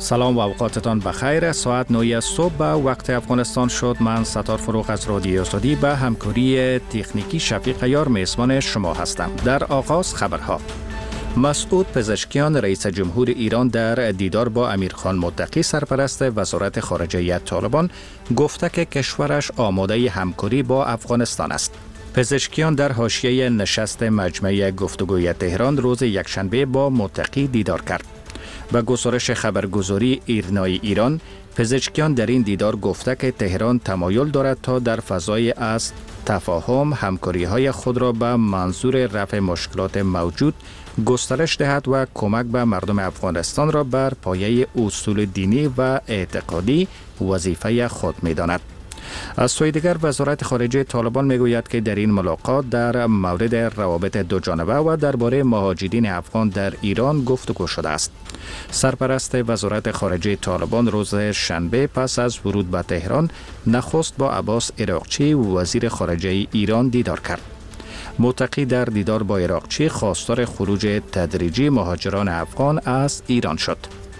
سلام و اوقاتتان بخیر. ساعت 9 صبح به وقت افغانستان شد. من ستار فروغ از رادیو آزادی به همکاری تکنیکی شفیق یار میزبان شما هستم. در آغاز خبرها. مسعود پزشکیان رئیس جمهور ایران در دیدار با امیرخان متقی سرپرست وزارت خارجه طالبان گفته که کشورش آماده همکاری با افغانستان است. پزشکیان در حاشیه نشست مجمع گفتگوی تهران روز یکشنبه با متقی دیدار کرد. به گزارش خبرگزاری ایرنای ایران، پزشکیان در این دیدار گفته که تهران تمایل دارد تا در فضای از تفاهم همکاری‌های خود را به منظور رفع مشکلات موجود گسترش دهد و کمک به مردم افغانستان را بر پایه اصول دینی و اعتقادی وظیفه خود می‌داند. از سوی دیگر وزارت خارجه طالبان میگوید که در این ملاقات در مورد روابط دو جانبه و درباره مهاجرین افغان در ایران گفتگو شده است. سرپرست وزارت خارجه طالبان روز شنبه پس از ورود به تهران نخست با عباس عراقچی وزیر خارجه ایران دیدار کرد. متقی در دیدار با عراقچی خواستار خروج تدریجی مهاجران افغان از ایران شد.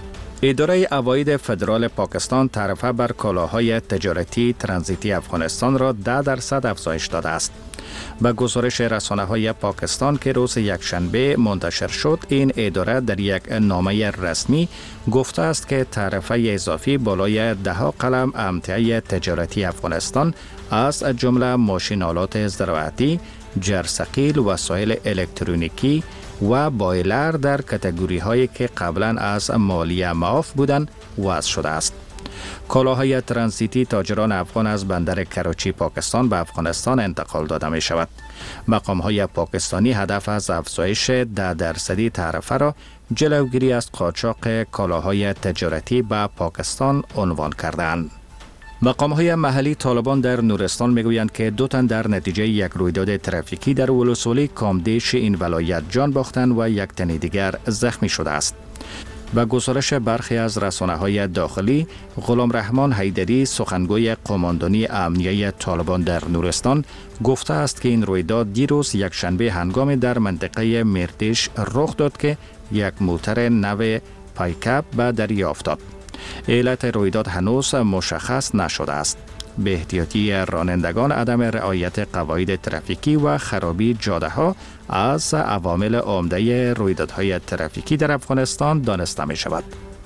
اداره عواید فدرال پاکستان تعرفه بر کالاهای تجارتی ترانزیتی افغانستان را 10% افزایش داده است. به گزارش رسانه‌های پاکستان که روز یکشنبه منتشر شد، این اداره در یک نامه رسمی گفته است که تعرفه اضافی بالای 10 قلم امتیاز تجارتی افغانستان از جمله ماشین‌آلات زراعتی، جرثقیل، وسایل الکترونیکی و بایلر در کاتگوری هایی که قبلا از مالیه معاف بودند وضع شده است. کالاهای ترانزیتی تاجران افغان از بندر کراچی پاکستان به افغانستان انتقال داده می شود. مقام های پاکستانی هدف از افزایش 10% تعرفه را جلوگیری از قاچاق کالاهای تجارتی به پاکستان عنوان کردند. مقام‌های محلی طالبان در نورستان میگویند که 2 تن در نتیجه یک رویداد ترافیکی در ولسوالی کامدیش این ولایت جان باختند و یک تن دیگر زخمی شده است. به گزارش برخی از رسانه‌های داخلی، غلام رحمان حیدری سخنگوی قماندانی امنیه طالبان در نورستان گفته است که این رویداد دیروز یکشنبه هنگامی در منطقه مردیش رخ داد که یک موتر نو پایکاپ به دریا افتاد. علت رویداد هنوز مشخص نشده است. به احتیاطی رانندگان عدم رعایت قواعد ترافیکی و خرابی جاده ها از عوامل عمده رویدادهای ترافیکی در افغانستان دانسته می شود.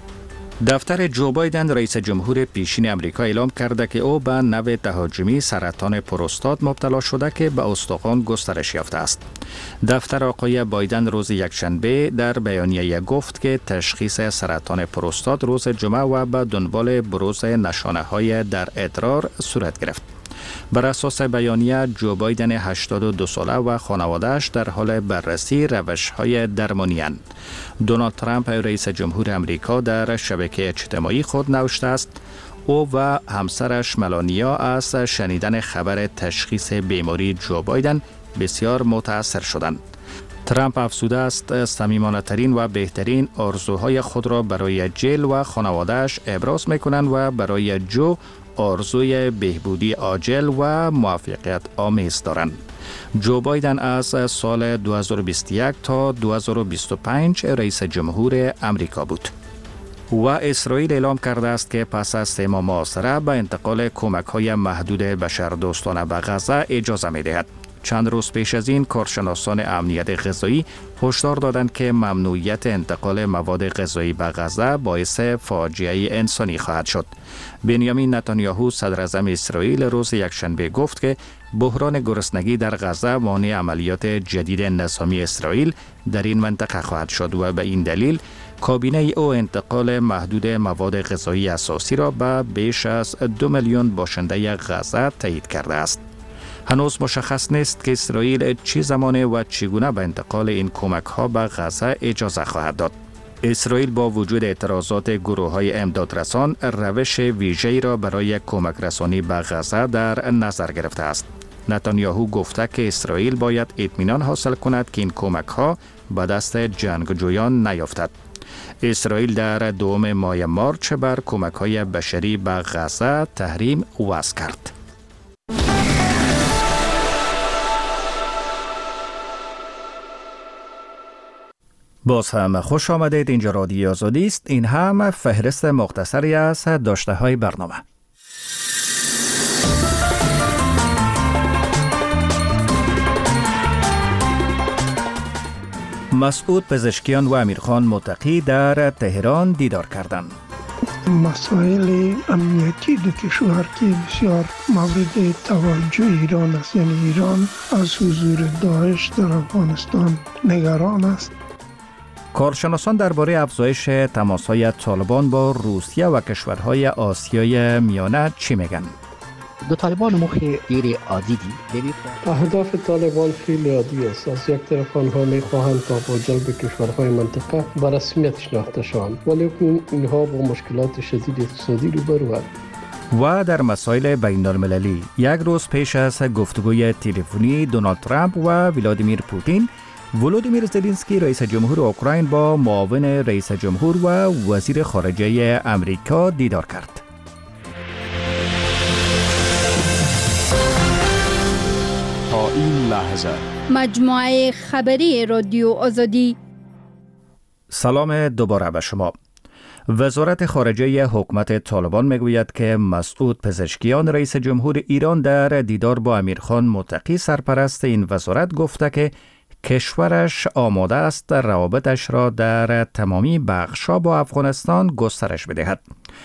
دفتر جو بایدن رئیس جمهور پیشین امریکا اعلام کرده که او به نوع تهاجمی سرطان پروستات مبتلا شده که به استخوان گسترش یافته است. دفتر آقای بایدن روز یکشنبه در بیانیه گفت که تشخیص سرطان پروستات روز جمعه و به دنبال بروز نشانه‌های در ادرار صورت گرفت. بر اساس بیانیه، جو بایدن 82 ساله و خانواده‌اش در حال بررسی روش‌های درمانی اند. دونالد ترامپ رئیس جمهور امریکا در شبکه اجتماعی خود نوشته است او و همسرش ملانیا از شنیدن خبر تشخیص بیماری جو بایدن بسیار متاثر شدند. ترامپ افزوده است صمیمانه‌ترین و بهترین آرزوهای خود را برای جیل و خانواده‌اش ابراز می‌کنند و برای جو آرزوی بهبودی عاجل و موفقیت آمیز دارند. جو بایدن از سال 2021 تا 2025 رئیس جمهور امریکا بود. و اسرائیل اعلام کرده است که پس از 3 ماه محاصره به انتقال کمک‌های محدود بشردوستانه به غزه اجازه می‌دهد. چند روز پیش از این کارشناسان امنیت غذایی هشدار دادند که ممنوعیت انتقال مواد غذایی به غزه باعث فاجعه انسانی خواهد شد. بنیامین نتانیاهو صدر اعظم اسرائیل روز یکشنبه گفت که بحران گرسنگی در غزه مانع عملیات جدید نظامی اسرائیل در این منطقه خواهد شد و به این دلیل کابینه او انتقال محدود مواد غذایی اساسی را به بیش از 2 میلیون باشنده غزه تایید کرده است. هنوز مشخص نیست که اسرائیل چه زمان و چگونه به انتقال این کمک‌ها به غزه اجازه خواهد داد. اسرائیل با وجود اعتراضات گروه‌های امدادرسان روش ویژه‌ای را برای کمک رسانی به غزه در نظر گرفته است. نتانیاهو گفته که اسرائیل باید اطمینان حاصل کند که این کمک‌ها به دست جنگجویان نیفتد. اسرائیل در 2 ماه مارچ بر کمک‌های بشری به غزه تحریم وضع کرد. باز هم خوش آمدید. اینجا رادیو آزادی است. این هم فهرست مختصری از داشته های برنامه. مسعود پزشکیان و امیرخان متقی در تهران دیدار کردند. مسائل امنیتی دو کشور که بسیار مورد توجه ایران است، یعنی ایران از حضور داعش در افغانستان نگران است. کارشناسان درباره افزایش تماس‌های طالبان با روسیه و کشورهای آسیای میانه چی میگن؟ دو طالبان مخی دیر عادی دی. اهداف طالبان خیلی عادی است. از یک طرف آنها میخواهند تا با جلب کشورهای منطقه به رسمیت شناخته شوند، ولی اینها با مشکلات شدید اقتصادی روبروند. و در مسائل بین المللی، یک روز پیش از گفتگوی تلفنی دونالد ترامپ و ولادیمیر پوتین، ولودیمیر زلنسکی رئیس جمهور اوکراین با معاون رئیس جمهور و وزیر خارجه امریکا دیدار کرد. تا این لحظه مجموعه خبری رادیو آزادی. سلام دوباره به شما. وزارت خارجه حکومت طالبان میگوید که مسعود پزشکیان رئیس جمهور ایران در دیدار با امیرخان متقی سرپرست این وزارت گفته که کشورش آماده است روابطش را در تمامی بخش‌ها با افغانستان گسترش بدهد.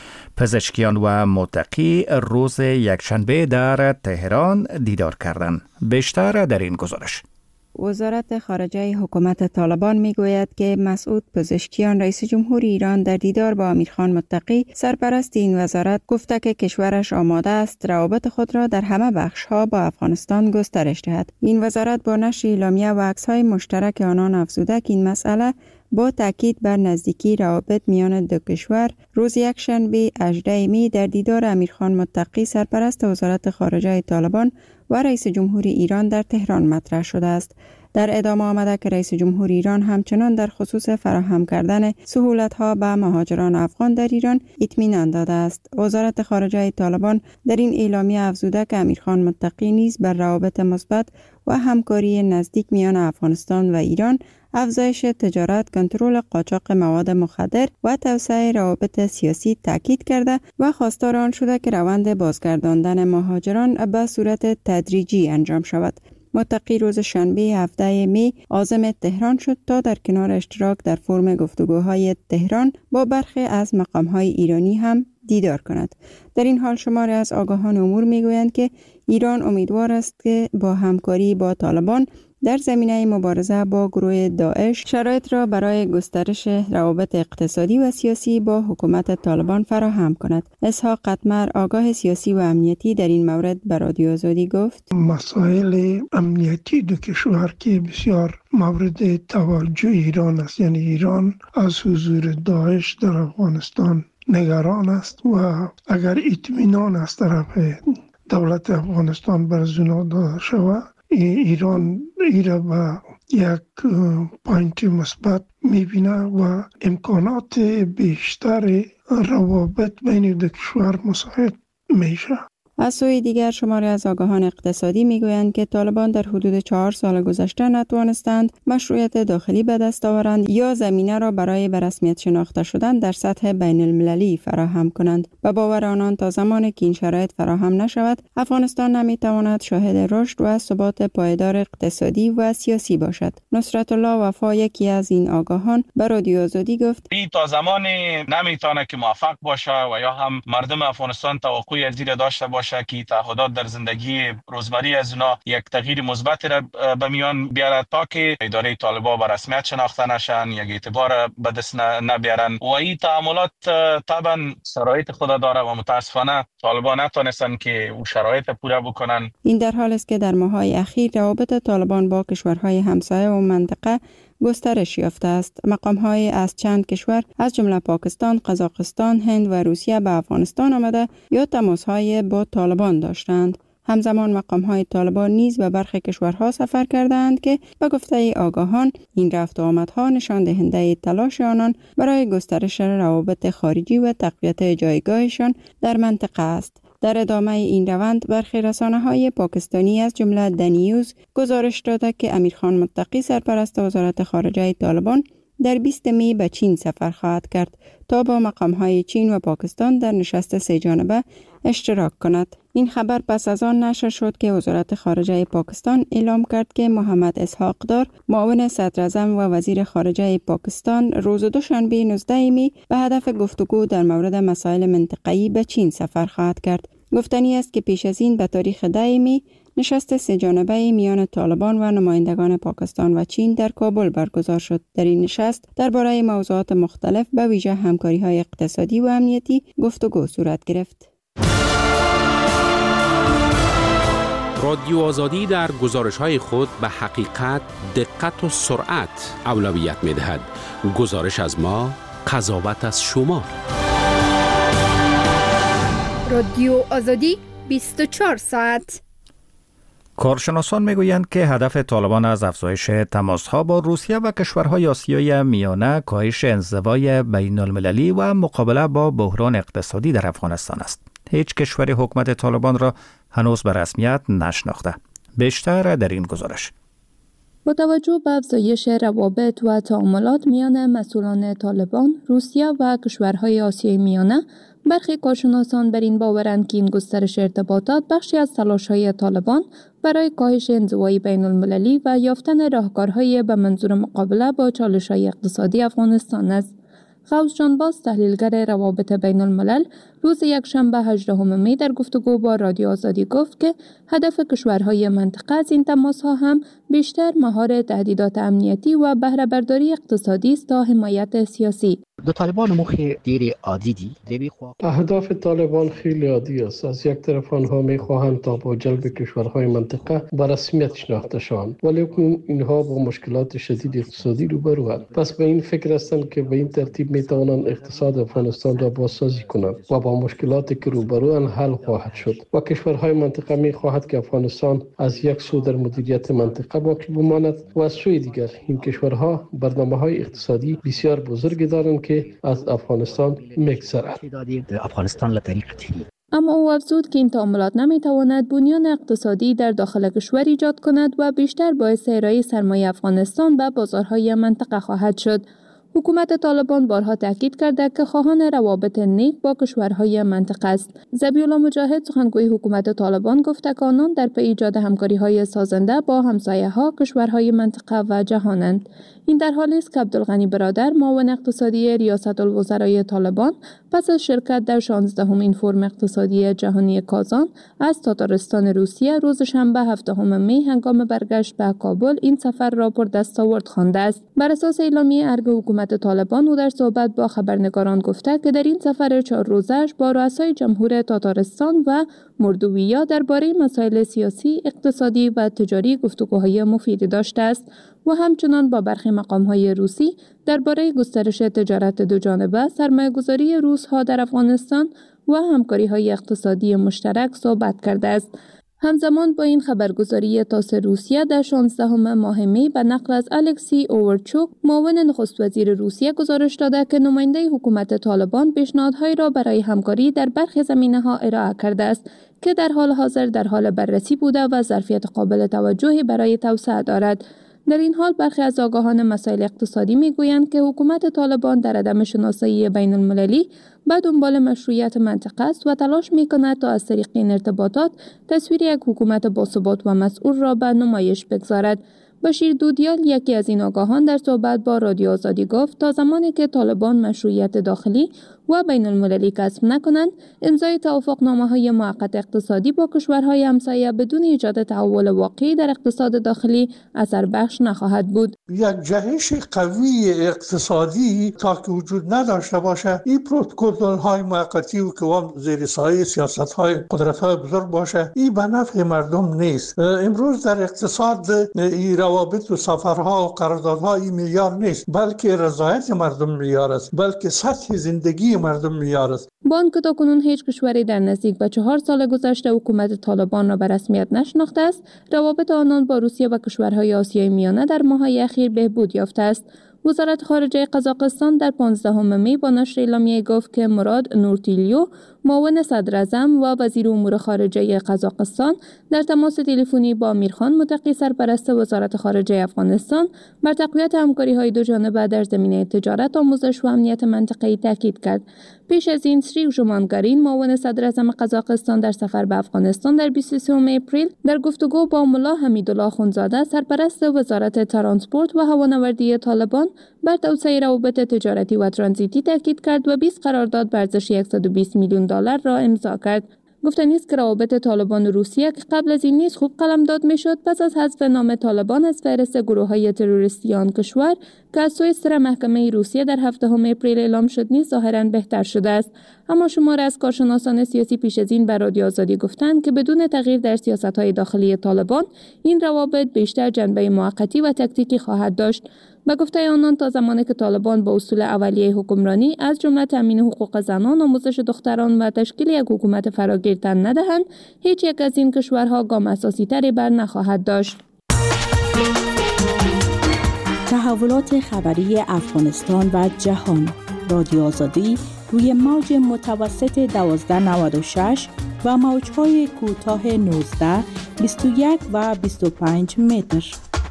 پزشکیان و متقی روز یکشنبه در تهران دیدار کردند. بیشتر در این گزارش. وزارت خارجه حکومت طالبان میگوید که مسعود پزشکیان رئیس جمهور ایران در دیدار با امیرخان متقی سرپرست این وزارت گفته که کشورش آماده است روابط خود را در همه بخش‌ها با افغانستان گسترش دهد. این وزارت با نشر اعلامیه و عکس‌های مشترک آنان افزوده که این مسئله با تاکید بر نزدیکی روابط میان دو کشور روز یکشنبه 18 می در دیدار امیرخان متقی سرپرست وزارت خارجه طالبان و رئیس جمهور ایران در تهران مطرح شده است. در ادامه آمده که رئیس جمهور ایران همچنان در خصوص فراهم کردن سهولت‌ها به مهاجران افغان در ایران اطمینان داده است. وزارت خارجه طالبان در این اعلامیه افزوده که امیرخان متقی نیز بر روابط مثبت و همکاری نزدیک میان افغانستان و ایران، افزایش تجارت، کنترل قاچاق مواد مخدر و توسعه روابط سیاسی تاکید کرده و خواستار آن شده که روند بازگرداندن مهاجران به صورت تدریجی انجام شود. متقی روز شنبه 17 می عازم تهران شد تا در کنار اشتراک در فرم گفتگوهای تهران با برخی از مقامهای ایرانی هم دیدار کند. در این حال شماری از آگاهان امور میگویند که ایران امیدوار است که با همکاری با طالبان در زمینه مبارزه با گروه داعش شرایط را برای گسترش روابط اقتصادی و سیاسی با حکومت طالبان فراهم کند. اسحاق قطمر، آگاه سیاسی و امنیتی، در این مورد به رادیو آزادی گفت: مسائل امنیتی دو کشور که بسیار مورد توجه ایران است، یعنی ایران از حضور داعش در افغانستان نگران است و اگر اطمینان از طرف دولت افغانستان بر زنا داده شود، ایران ایرا با یک پوینت مثبت میبینه و امکانات بیشتر روابط بین دو کشور مساعد میشه. از سوی دیگر شماری از آگاهان اقتصادی میگویند که طالبان در حدود 4 سال گذشته نتوانستند مشروعیت داخلی به دست آورند یا زمینه را برای به رسمیت شناخته شدن در سطح بین المللی فراهم کنند. به باور آنان تا زمانی که این شرایط فراهم نشود، افغانستان نمیتواند شاهد رشد و ثبات پایدار اقتصادی و سیاسی باشد. نصرت الله وفا، یکی از این آگاهان، به رادیو آزادی گفت: تا زمانی نمیتونه که موفق باشه و یا هم مردم افغانستان توقعی از این داشته باشه که تعهدات در زندگی روزمره از اونا یک تغییر مثبت را به میان بیارد تا که اداره طالبان به رسمیت شناخته نشن، یک اعتبار به دست نبیارن. و این تعاملات طبعا شرایط خود داره و متاسفانه طالبان نتونستن که اون شرایط پوره بکنن. این در حال است که در ماه‌های اخیر روابط طالبان با کشورهای همسایه و منطقه گسترش یافته است. مقام‌های از چند کشور از جمله پاکستان، قزاقستان، هند و روسیه به افغانستان آمده یا تماس‌های با طالبان داشتند. همزمان مقام‌های طالبان نیز به برخی کشورها سفر کردند که به گفته آگاهان این رفت و آمدها نشان دهنده تلاش آنان برای گسترش روابط خارجی و تقویت جایگاهشان در منطقه است. در ادامه این روند برخی رسانه‌های پاکستانی از جمله دنیوز گزارش داده که امیرخان متقی سرپرست وزارت خارجه طالبان در 20 می به چین سفر خواهد کرد تا با مقام‌های چین و پاکستان در نشست سه جانبه اشتراک کند. این خبر پس از آن نشر شد که وزارت خارجه پاکستان اعلام کرد که محمد اسحاق دار، معاون صدراعظم و وزیر خارجه پاکستان، روز دوشنبه 19 می به هدف گفتگو در مورد مسائل منطقه‌ای به چین سفر خواهد کرد. گفتنی است که پیش از این به تاریخ 10 می نشست سه جانبه میان طالبان و نمایندگان پاکستان و چین در کابل برگزار شد. در این نشست درباره موضوعات مختلف به ویژه همکاری‌های اقتصادی و امنیتی گفتگو صورت گرفت. رادیو آزادی در گزارش‌های خود به حقیقت، دقت و سرعت اولویت می‌دهد. گزارش از ما، قضاوت از شما. رادیو آزادی 24 ساعت. کارشناسان میگویند که هدف طالبان از افزایش تماس‌ها با روسیه و کشورهای آسیای میانه کاهش انزوای بین المللی و مقابله با بحران اقتصادی در افغانستان است. هیچ کشوری حکومت طالبان را هنوز به رسمیت نشناخته. بیشتر در این گزارش. با توجه به افزایش روابط و تعاملات میان مسئولان طالبان، روسیه و کشورهای آسیای میانه، برخی کارشناسان بر این باورند که این گسترش ارتباطات بخشی از تلاش‌های طالبان برای کاهش انزوای بین المللی و یافتن راهکارهای به منظور مقابله با چالش‌های اقتصادی افغانستان است. غوث جانباز، تحلیلگر روابط بین الملل، روز یکشنبه 18 می در گفتگو با رادیو آزادی گفت که هدف کشورهای منطقه از این تماس‌ها هم بیشتر مهار تهدیدات امنیتی و بهره برداری اقتصادی است تا حمایت سیاسی. دو طالبان مخی دیر عادی دی. اهداف طالبان خیلی عادی است. از یک طرف آنها می‌خواهند تا با جلب کشورهای منطقه به رسمیت شناخته شوند، ولی اینها با مشکلات شدید اقتصادی روبروند. پس به این فکر هستند که به این ترتیب می‌توانند اقتصاد افغانستان را بازسازی کنند و با مشکلاتی که روبروند حل خواهد شد. و کشورهای منطقه می‌خواهد که افغانستان از یک سو در مدیریت منطقه باقی بماند و از سوی دیگر این کشورها برنامه‌های اقتصادی بسیار بزرگی دارند که از افغانستان می‌گذرد. اما او افزود که این تعاملات نمی‌تواند بنیان اقتصادی در داخل کشور ایجاد کند و بیشتر باعث ارائه سرمایه افغانستان به بازارهای منطقه خواهد شد. حکومت طالبان بارها تاکید کرده که خواهان روابط نیک با کشورهای منطقه است. ذبیح‌الله مجاهد، سخنگوی حکومت طالبان، گفت که آنان در پی ایجاد همکاری‌های سازنده با همسایه‌ها، کشورهای منطقه و جهانند. این در حالی است که عبدالغنی برادر، معاون اقتصادی ریاست الوزرای طالبان، پس از شرکت در 16مین فورم اقتصادی جهانی کازان از تاتارستان روسیه روز شنبه 7 می هنگام برگشت به کابل این سفر را پر دستاورد خوانده است. بر اساس اعلامیه ارگ حکومت طالبان، او در صحبت با خبرنگاران گفته که در این سفر 4 روزه‌اش با رؤسای جمهور تاتارستان و مردویه درباره مسائل سیاسی، اقتصادی و تجاری گفتگوهای مفیدی داشته است و همچنان با برخی مقام‌های روسی درباره گسترش تجارت دوجانبه، سرمایه‌گذاری روس‌ها در افغانستان و همکاری‌های اقتصادی مشترک صحبت کرده است. همزمان با این خبرگزاری تاس روسیه در 16 ماه می به نقل از الکسی اوورچوک، معاون نخست وزیر روسیه، گزارش داده که نماینده حکومت طالبان پیشنهادهایی را برای همکاری در برخی زمینه‌ها ارائه کرده است که در حال حاضر در حال بررسی بوده و ظرفیت قابل توجهی برای توسعه دارد. در این حال برخی از آگاهان مسائل اقتصادی میگویند که حکومت طالبان در عدم شناسایی بین المللی به دنبال مشروعیت منطقه است و تلاش میکند تا از طریق این ارتباطات تصویر یک حکومت باثبات و مسئول را به نمایش بگذارد. بشیر دودیال، یکی از این آگاهان، در صحبت با رادیو آزادی گفت تا زمانی که طالبان مشروعیت داخلی و بین المللی کسب نکنند، امضای توافقنامه‌های موقت اقتصادی با کشورهای همسایه بدون ایجاد تحول واقعی در اقتصاد داخلی اثر بخش نخواهد بود. یک جهش قوی اقتصادی تا که وجود نداشته باشه، این پروتکل‌های موقتی و که زیر سایه سیاست‌های قدرت‌های بزرگ باشه، این به نفع مردم نیست. امروز در اقتصاد این روابط و سفرها و قراردادها این معیار نیست، بلکه رضایت مردم معیار است، بلکه سطح زندگی مردم معیار است. با آنکه تاکنون هیچ کشوری در نزدیک به 4 سال گذشته حکومت طالبان را به رسمیت نشناخته است، روابط آنان با روسیه و کشورهای آسیای میانه در ماه‌های اخیر بهبود یافته است. وزارت خارجه قزاقستان در 15 می با نشر اعلامیه گفت که مراد نورتیلیو، معاون صدر اعظم و وزیر امور خارجه قزاقستان در تماس تلفنی با امیرخان متقی سرپرست وزارت خارجه افغانستان بر تقویت همکاری‌های دو جانبه در زمینه تجارت، آموزش و امنیت منطقه‌ای تاکید کرد. پیش از این سری ژومانگارین معاون صدر اعظم قزاقستان در سفر به افغانستان در 23 اپریل در گفتگو با ملا حمیدالله اخوندزاده سرپرست وزارت ترانسپورت و هوانوردی طالبان بر توسعه روابط تجارتی و ترانزیتی تاکید کرد و 20 قرارداد به ارزش $120 میلیون را امضا کرد. گفتنی است که روابط طالبان و روسیه که قبل از این نیز خوب قلمداد میشد، پس از حذف نام طالبان از فهرست گروه‌های تروریستی آن کشور که از سوی سر محکمه روسیه در 7 اپریل اعلام شد نیز ظاهراً بهتر شده است. اما شمار از کارشناسان سیاسی پیش از این بر رادیو آزادی گفتند که بدون تغییر در سیاست‌های داخلی طالبان این روابط بیشتر جنبه موقتی و تکتیکی خواهد داشت. به گفته آنان تا زمانی که طالبان با اصول اولیه حکمرانی از جمله تامین حقوق زنان، آموزش دختران و تشکیل یک حکومت فراگیر تن ندهند، هیچ یک از این کشورها گام اساسی تری بر نخواهد داشت. تحولات خبری افغانستان و جهان. رادیو آزادی روی موج متوسط 1296 و موج‌های کوتاه 19، 21 و 25 متر.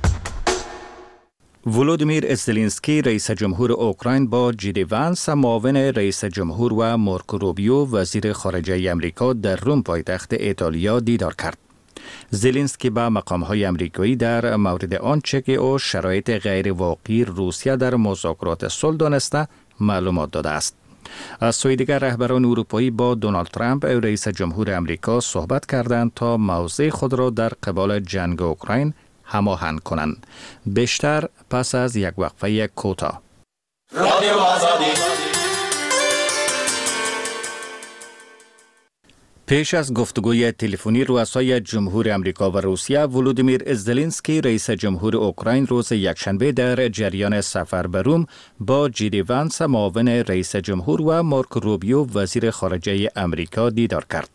ولودیمیر زلنسکی رئیس جمهور اوکراین با جی وانس معاون رئیس جمهور و مارکو روبیو وزیر خارجه امریکا در روم پایتخت ایتالیا دیدار کرد. زلنسکی با مقام‌های امریکایی در مورد آنچه که او شرایط غیر واقعی روسیه در مذاکرات صلح دانسته معلومات داده است. از سوی دیگر رهبران اروپایی با دونالد ترامپ رئیس جمهور امریکا صحبت کردند تا موضع خود را در قبال جنگ اوکراین هماهنگ کنند. بیشتر پس از یک وقفه کوتاه. پیش از گفتگوی تلفنی رؤسای جمهور امریکا و روسیه، ولودیمیر زلنسکی رئیس جمهور اوکراین روز یکشنبه در جریان سفر به روم با جی وانس معاون رئیس جمهور و مارکو روبیو وزیر خارجه امریکا دیدار کرد.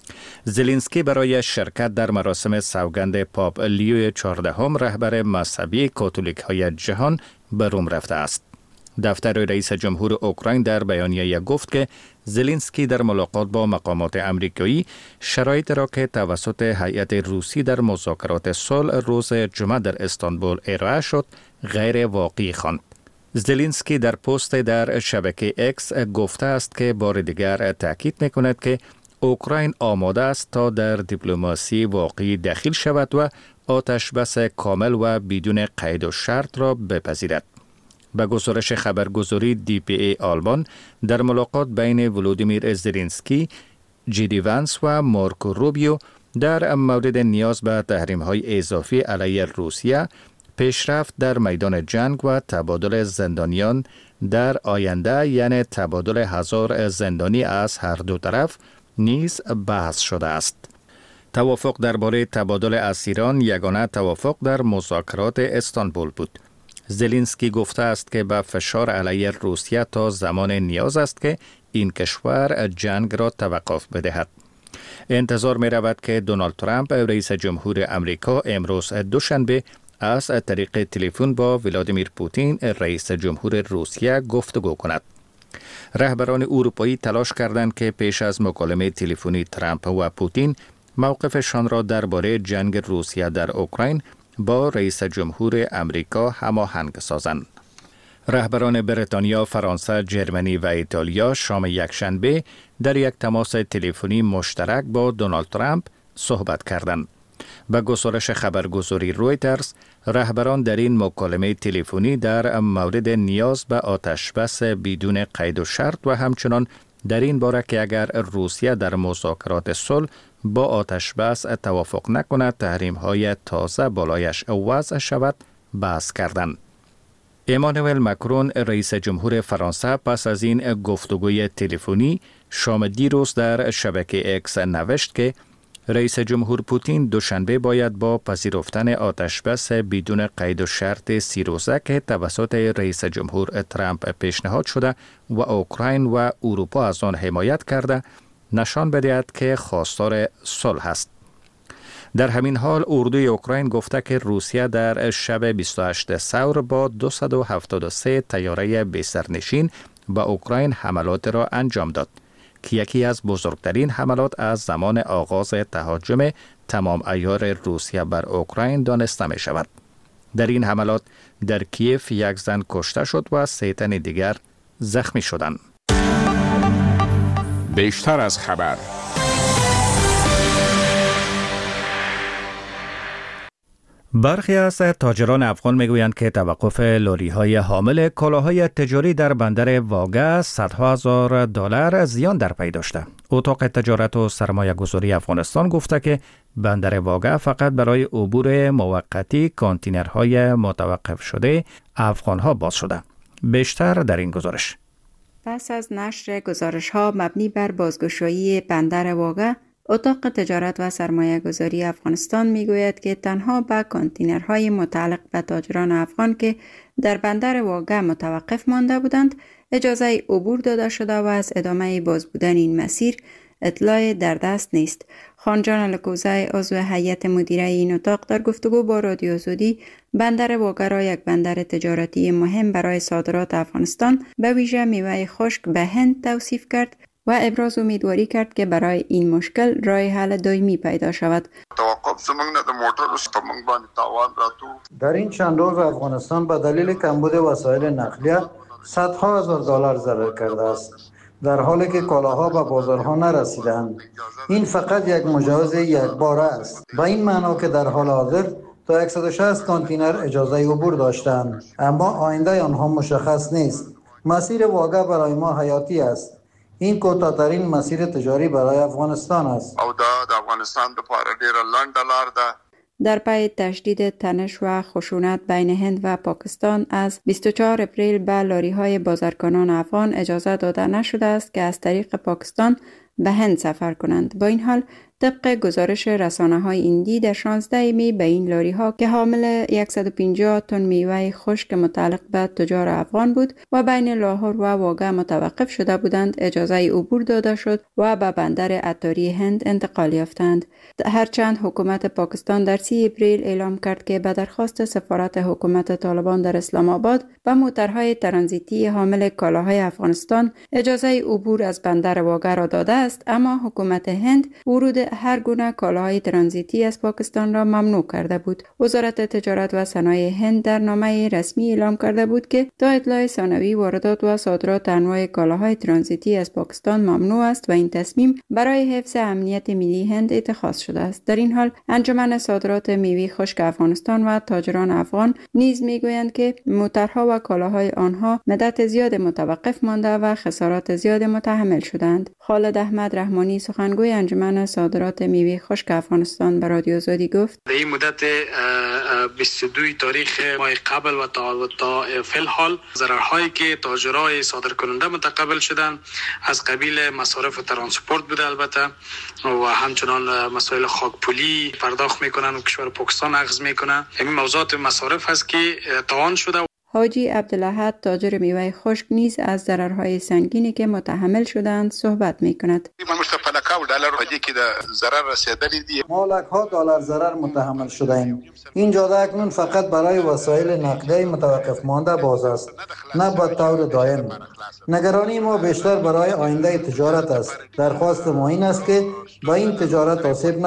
زلنسکی برای شرکت در مراسم سوگند پاپ لیو 14 رهبر مذهبی کاتولیک‌های جهان به روم رفته است. دفتر رئیس جمهور اوکراین در بیانیه گفت که زلنسکی در ملاقات با مقامات امریکایی شرایط را که توسط هیئت روسی در مذاکرات صلح روز جمعه در استانبول ارائه شد غیر واقعی خواند. زلنسکی در پست در شبکه اکس گفته است که بار دیگر تاکید می‌کند که اوکراین آماده است تا در دیپلماسی واقعی دخیل شود و آتش بس کامل و بدون قید و شرط را بپذیرد. به گزارش خبرگزاری DPA آلمان، در ملاقات بین ولودیمیر زلنسکی، جی وانس و مارکو روبیو در مورد نیاز به تحریم‌های اضافی علیه روسیه، پیشرفت در میدان جنگ و تبادل زندانیان در آینده، یعنی تبادل 1000 زندانی از هر دو طرف نیز بحث شده است. توافق درباره تبادل اسیران یگانه توافق در مذاکرات استانبول بود. زلنسکی گفته است که با فشار علیه روسیه تا زمان نیاز است که این کشور جنگ را توقف بدهد. انتظار می رود که دونالد ترامپ رئیس جمهور امریکا امروز دوشنبه از طریق تلفن با ولادیمیر پوتین رئیس جمهور روسیه گفتگو کند. رهبران اروپایی تلاش کردند که پیش از مکالمه تلفنی ترامپ و پوتین موقفشان را درباره جنگ روسیه در اوکراین با رئیس جمهور امریکا هماهنگ سازند. رهبران بریتانیا، فرانسه، جرمنی و ایتالیا شام یکشنبه در یک تماس تلفنی مشترک با دونالد ترامپ صحبت کردند. به گزارش خبرگزاری رویترز، رهبران در این مکالمه تلفنی در مورد نیاز به آتشبس بدون قید و شرط و همچنان در این باره که اگر روسیه در مذاکرات صلح با آتشبس توافق نکند تحریم‌های تازه بالایش وضع شود بحث کردند. امانوئل مکرون رئیس جمهور فرانسه پس از این گفتگوی تلفنی شام دیروز در شبکه اکس نوشت که رئیس جمهور پوتین دوشنبه باید با پذیرفتن آتشبس بدون قید و شرط 30 روزه که توسط رئیس جمهور ترامپ پیشنهاد شده و اوکراین و اروپا از آن حمایت کرده نشان بدهد که خواستار صلح است. در همین حال اردوی اوکراین گفته که روسیه در شب 28 ثور با 273 طیاره بی‌سرنشین به اوکراین حملات را انجام داد که یکی از بزرگترین حملات از زمان آغاز تهاجم تمام عیار روسیه بر اوکراین دانسته می شود. در این حملات در کیف یک زن کشته شد و 3 تن دیگر زخمی شدند. بیشتر از خبر. برخی از تاجران افغان میگویند که توقف لوری‌های حامل کالاهای تجاری در بندر واگه صدها هزار دلار زیان در پی داشته. اتاق تجارت و سرمایه‌گذاری افغانستان گفته که بندر واگه فقط برای عبور موقتی کانتینرهای متوقف شده افغان‌ها باز شده. بیشتر در این گزارش. پس از نشر گزارش‌ها مبنی بر بازگشایی بندر واگه، اتاق تجارت و سرمایه گذاری افغانستان میگوید که تنها به کانتینرهای متعلق به تاجران افغان که در بندر واگه متوقف مانده بودند اجازه عبور داده شده و از ادامه باز بودن این مسیر اطلاع در دست نیست. خانجان لکوزه عضو هیئت مدیره این اتاق در گفتگو با رادیو آزادی بندر واگه را یک بندر تجارتی مهم برای صادرات افغانستان به ویژه میوه خشک به هند توصیف کرد و ابراز امیدواری کرد که برای این مشکل راه حل دائمی پیدا شود. در این چند روز افغانستان به دلیل کمبود وسایل نقلیه صدها هزار دلار ضرر کرده است، در حالی که کالاها به بازارها نرسیدند. این فقط یک مجوز یکباره است، به این معنا که در حال حاضر تا 160 کانتینر اجازه عبور داشتند، اما آینده آنها مشخص نیست. مسیر واگه برای ما حیاتی است. این کوتاه‌ترین مسیر تجاری برای افغانستان است. او د افغانستان لپاره ډیره لنډه لار ده. در پی تشدید تنش و خشونت بین هند و پاکستان از 24 اپریل به لاری‌های بازرگانان افغان اجازه داده نشده است که از طریق پاکستان به هند سفر کنند. با این حال طبق گزارش رسانه‌های هندی در 16 می به این لاری‌ها که حامل 150 تن میوه خشک متعلق به تجار افغان بود و بین لاهور و واگه متوقف شده بودند اجازه عبور داده شد و به بندر عطاری هند انتقال یافتند. هرچند حکومت پاکستان در 30 اپریل اعلام کرد که به درخواست سفارت حکومت طالبان در اسلام آباد به موترهای ترانزیتی حامل کالاهای افغانستان اجازه عبور از بندر واگه را داده است، اما حکومت هند ورود هر گونه کالاهای ترانزیتی از پاکستان را ممنوع کرده بود. وزارت تجارت و صنایع هند در نامه رسمی اعلام کرده بود که تا اطلاع ثانوی واردات و صادرات انواع کالاهای ترانزیتی از پاکستان ممنوع است و این تصمیم برای حفظ امنیت ملی هند اتخاذ شده است. در این حال انجمن صادرات میوه خشک افغانستان و تاجران افغان نیز میگویند که موترها و کالاهای آنها مدت زیاد متوقف مانده و خسارات زیاد متحمل شدند. خالد احمد رحمانی سخنگوی انجمن صادرات میوه خشک افغانستان به رادیو آزادی گفت: در این مدت 22 تاریخ ماه قبل و تا فی الحال ضررهایی که تاجرای صادرکننده متقبل شدن از قبیل مصارف ترانسپورت بوده البته و همچنان مسائل خاکپولی پرداخت میکنن و کشور پاکستان اخذ میکنن. همین موضوعات مصارف هست که توان شده. حاجی عبدالأحد تاجر میوه خشک نیز از ضررهای سنگینی که متحمل شدند صحبت میکند. ما لک‌ها دلار ضرر متحمل شده ایم. این جاده اکنون فقط برای وسایل نقلیه متوقف مانده باز است، نه به طور دائم. نگرانی ما بیشتر برای آینده تجارت است. درخواست ما این است که با این تجارت آسیب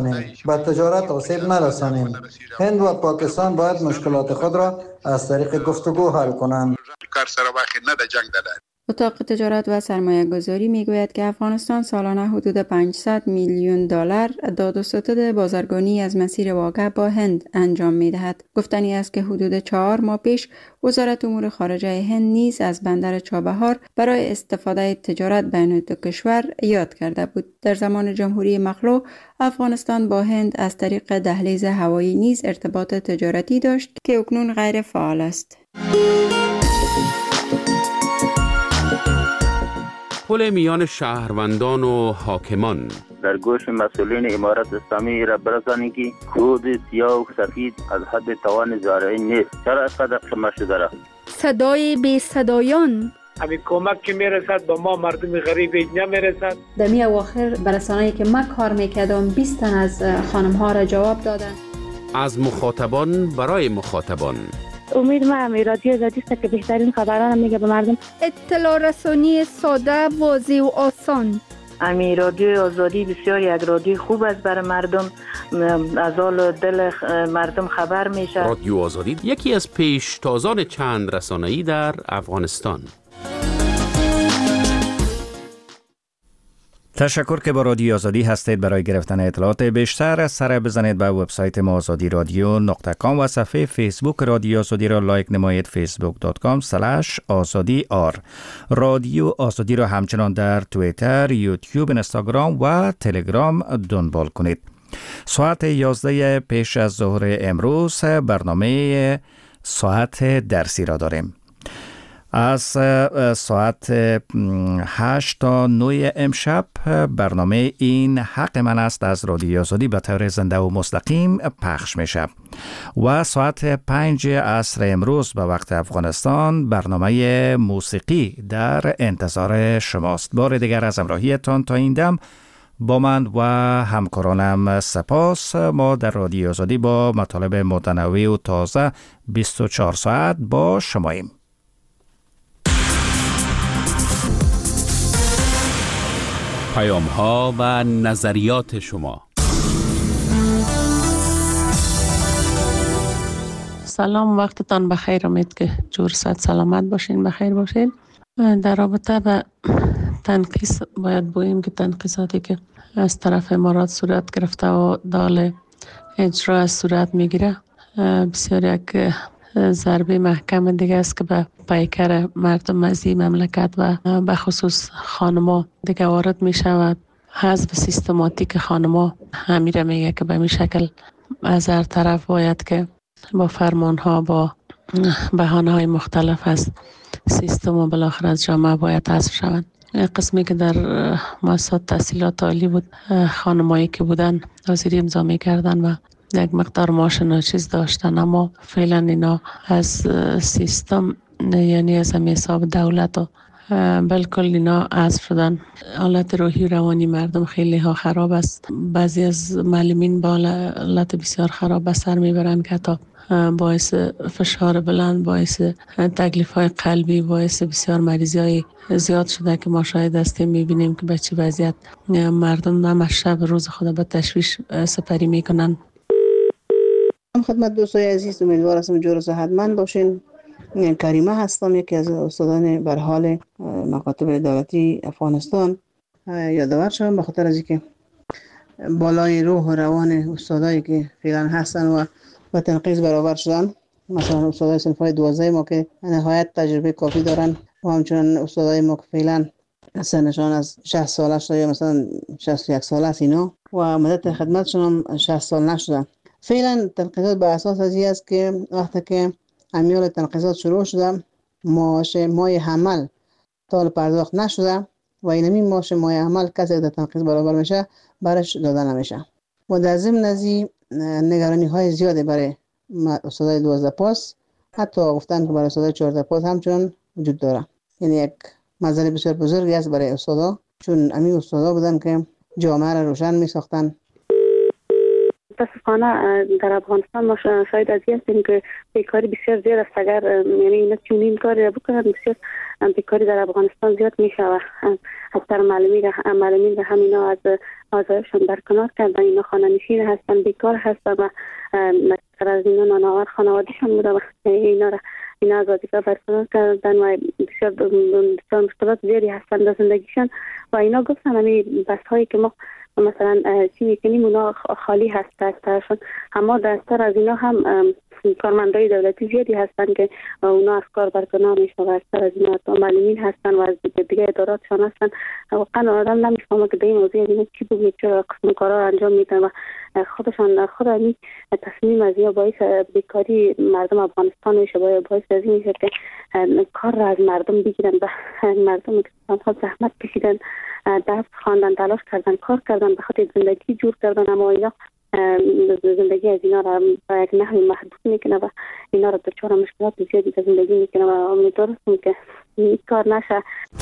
نرسانیم. هند و پاکستان باید مشکلات خود را از طریق گفتگو حل کنند. اتاق تجارت و سرمایه گذاری می گوید که افغانستان سالانه حدود 500 میلیون دلار داد و ستد بازرگانی از مسیر واگه با هند انجام می دهد. گفتنی است که حدود 4 ماه پیش وزارت امور خارجه هند نیز از بندر چابهار برای استفاده تجارت بین دو کشور یاد کرده بود. در زمان جمهوری مخلوع افغانستان با هند از طریق دهلیز هوایی نیز ارتباط تجارتی داشت که اکنون غیر فعال است. پل میان شهروندان و حاکمان در گوش مسئولین امارت اسلامی را برسانید که کود سیاه و سفید از حد توان زارعی نیست. چرا اینقدر شما شده را؟ صدای بی صدایان همین کمک که میرسد با ما مردم غریب نمیرسد. در می اواخر برسانه‌ای که من کار میکردم 20 تن از خانم ها را جواب دادن. از مخاطبان برای مخاطبان. امید ما رادیو آزادی است که بهترین خبران میگه به مردم. اطلاع رسانی ساده، واضح و آسان. امی رادیو آزادی بسیار یک رادیو خوب است برای مردم، از حال دل مردم خبر میشه. رادیو آزادی یکی از پیشتازان چند رسانه‌ای در افغانستان. تشکر که با رادیو آزادی هستید. برای گرفتن اطلاعات بیشتر سر بزنید به وبسایت ما azadiradyo.com و صفحه فیسبوک رادیو آزادی را لایک نمایید facebook.com/azadi_r. رادیو آزادی را همچنان در توییتر، یوتیوب، اینستاگرام و تلگرام دنبال کنید. ساعت 11 پیش از ظهر امروز برنامه ساعت درسی را داریم. از ساعت 8 تا 9 امشب برنامه این حق من است از رادیو آزادی به طور زنده و مستقیم پخش میشه و ساعت 5 عصر امروز به وقت افغانستان برنامه موسیقی در انتظار شماست. بار دیگر از همراهیتان تا این دم با من و همکارانم سپاس. ما در رادیو آزادی با مطالب متنوع و تازه 24 ساعت با شماییم. پیام‌ها و نظریات شما. سلام، وقتتان بخیر. امید که جور صحت سلامت باشین، بخیر باشین. در رابطه به تنقیص باید بگوییم که تنقیصاتی که از طرف امارات صورت گرفته و دال اجرا از صورت میگیره بسیار یک ضربه محکم دیگه است که به پیکر مردم از این مملکت و به خصوص خانما دیگه وارد می شود. حذف سیستماتیک خانما همیره میگه که به این شکل از هر طرف باید که با فرمان ها با بهانه های مختلف از سیستم و بالاخره از جامعه باید حذف شوند. قسمی که در مؤسسات تحصیلات عالی بود، خانمایی که بودن حاضری امضا می کردن و یک مقدار معاش ناچیز داشتن، اما فعلا اینا از سیستم یعنی از حساب دولت و بالکل اینا حذف شدن. حالت روحی روانی مردم خیلی ها خراب است. بعضی از معلمین با حالت بسیار خراب به سر میبرند که تا باعث فشار بلند، باعث تکلیف های قلبی، باعث بسیار مریضی های زیاد شده که ما شاید هستیم میبینیم که به چه وضعیت مردم هم شب روز خود به تشویش سپری میکنن. خدمت دوستای عزیز، امیدوار هستم جور و صحتمند باشین. کریمه هستم، یکی از استادان بر حال مکاتب دولتی افغانستان. یادآور شدم به خاطر از اینکه بالای روح و روان استادایی که فعلا هستن و با تنقیص برابر شدن، مثلا استادای صنف های 12 ما که نهایت تجربه کافی دارن و همچنین استادای ما که فعلا سنشان از 60 ساله شده یا مثلا 61 ساله است اینا و مدت خدمتشون هم 60 سال نشده. فعلا تنقیصات به اساس از این است که وقتی که امیال تنقیصات شروع شده، معاش مای حمل تا پرداخت نشده و اینمی معاش مای حمل کسی که تنقیص برابر میشه برش داده نمیشه و در ضمن از این نگرانی های زیاده برای استادای 12 پاس، حتی گفتن که برای استادای 14 پاس همچنان وجود داره. یعنی یک مسئله بسیار بزرگی است برای استادا، چون امی استادا بودن که جامعه را روشن می ساختن. متاسفانه در افغانستان ما شاید از این هستیم که بیکاری بسیار زیاد است. اگر یعنی اینا چنین کاری را بکنن بسیار بیکاری در افغانستان زیاد میشه و از طرف معلمین همینا از آزایشان برکنار کردن. اینا خانه نشین هستن، بیکار هستن و از اینا نانآور خانوادهشان بوده و اینا از وظیفه برکنار کردن و بسیار مشکلات زیادی هستن در زندگیشان و اینا گفتن همین بس هایی که ما مثلا چی میکنیم اونا خالی هست دستشون، اما دستر از اینا هم کارمندای دولتی زیادی هستن که اونا از کار برکنار میشن و دستر از اینا معلمین هستن و از دیگه اداراتشان هستن. واقعا آدم نمیفهمه که به این موضوع اینا چی بگید، چرا قسم کارا انجام میدن و خود همین تصمیم از یا باعث بیکاری مردم افغانستان میشه، باعث از این میشه که کار را از مردم بگیرن و مردم که زحمت کشیدن، درس خواندن، تلاش کردن، کار کردن، به خاطر زندگی جور کردن، اما اینا زندگی از اینا را به یک نحوی محدود میکنه و اینا را دچار مشکلات زیادی در زندگی میکنه و امیدوارم که این کار نشه.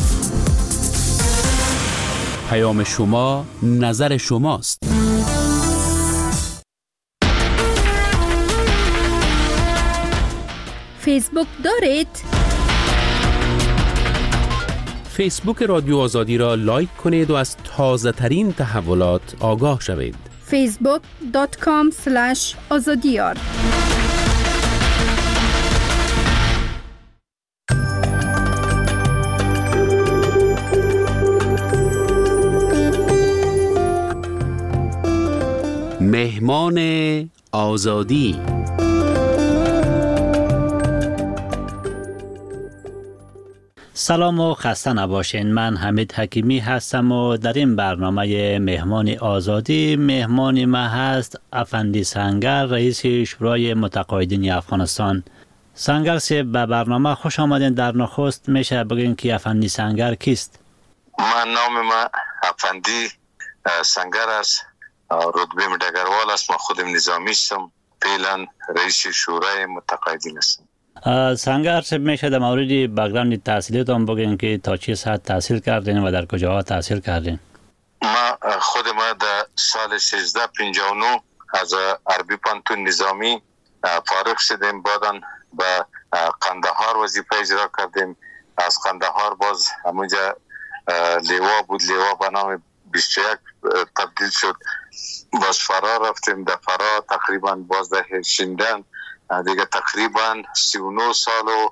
پیام شما، نظر شماست. فیسبوک دارید؟ فیسبوک رادیو آزادی را لایک کنید و از تازه ترین تحولات آگاه شوید. facebook.com/azadiyar مهمان آزادی. سلام و خسته نباشین. من حمید حکیمی هستم و در این برنامه مهمان آزادی مهمان ما هست افندی سنگر، رئیس شورای متقاعدین افغانستان. سنگر سی به برنامه خوش آمدین. در نخست میشه بگین که افندی سنگر کیست؟ نام ما افندی سنگر است، رتبه ډګروال است. ما خودم نظامی هستم، فعلا رئیس شورای متقاعدین هستم. سنگر صاحب میشه در مورد بک‌گراند تحصیلیتون بگین که تا چه ساعت تحصیل کردین و در کجاها تحصیل کردین؟ ما در سال 1359 از عربی پانتون نظامی فارغ شدیم. بعداً به قندهار وظیفه اجرا کردیم. از قندهار باز همونجا لیوا بود، لیوا به نام 21 تبدیل شد. باز فرار رفتیم، در فرار تقریبا باز در شیندن دیگه تقریبا 39 سال و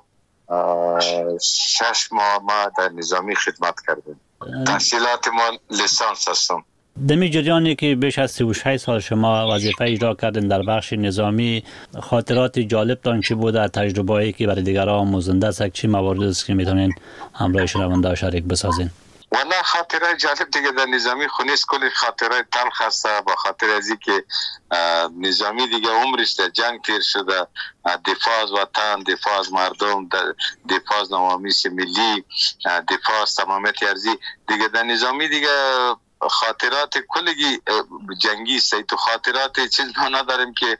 6 ماه ما در نظامی خدمت کردیم. تحصیلات ما لیسانس هستم. دمی جریانی که بیش از 36 سال شما وظیفه اجرا کردین در بخش نظامی، خاطرات جالب تان چی بوده؟ تجربه‌ای که برای دیگران آموزنده است، چی موارد است که میتونین همراه شنونده شریک بسازین؟ والله خاطره جالب دیگه در نظامی خونیست، کلی خاطره تلخ هسته. با خاطر از این که نظامی دیگه عمرش در جنگ تیر شده، دفاع از وطن، دفاع از مردم، دفاع از نوامیس ملی، دفاع از تمامیت ارضی دیگه در نظامی دیگه خاطرات کلی جنگی است. تو خاطرات چیز ما نداریم که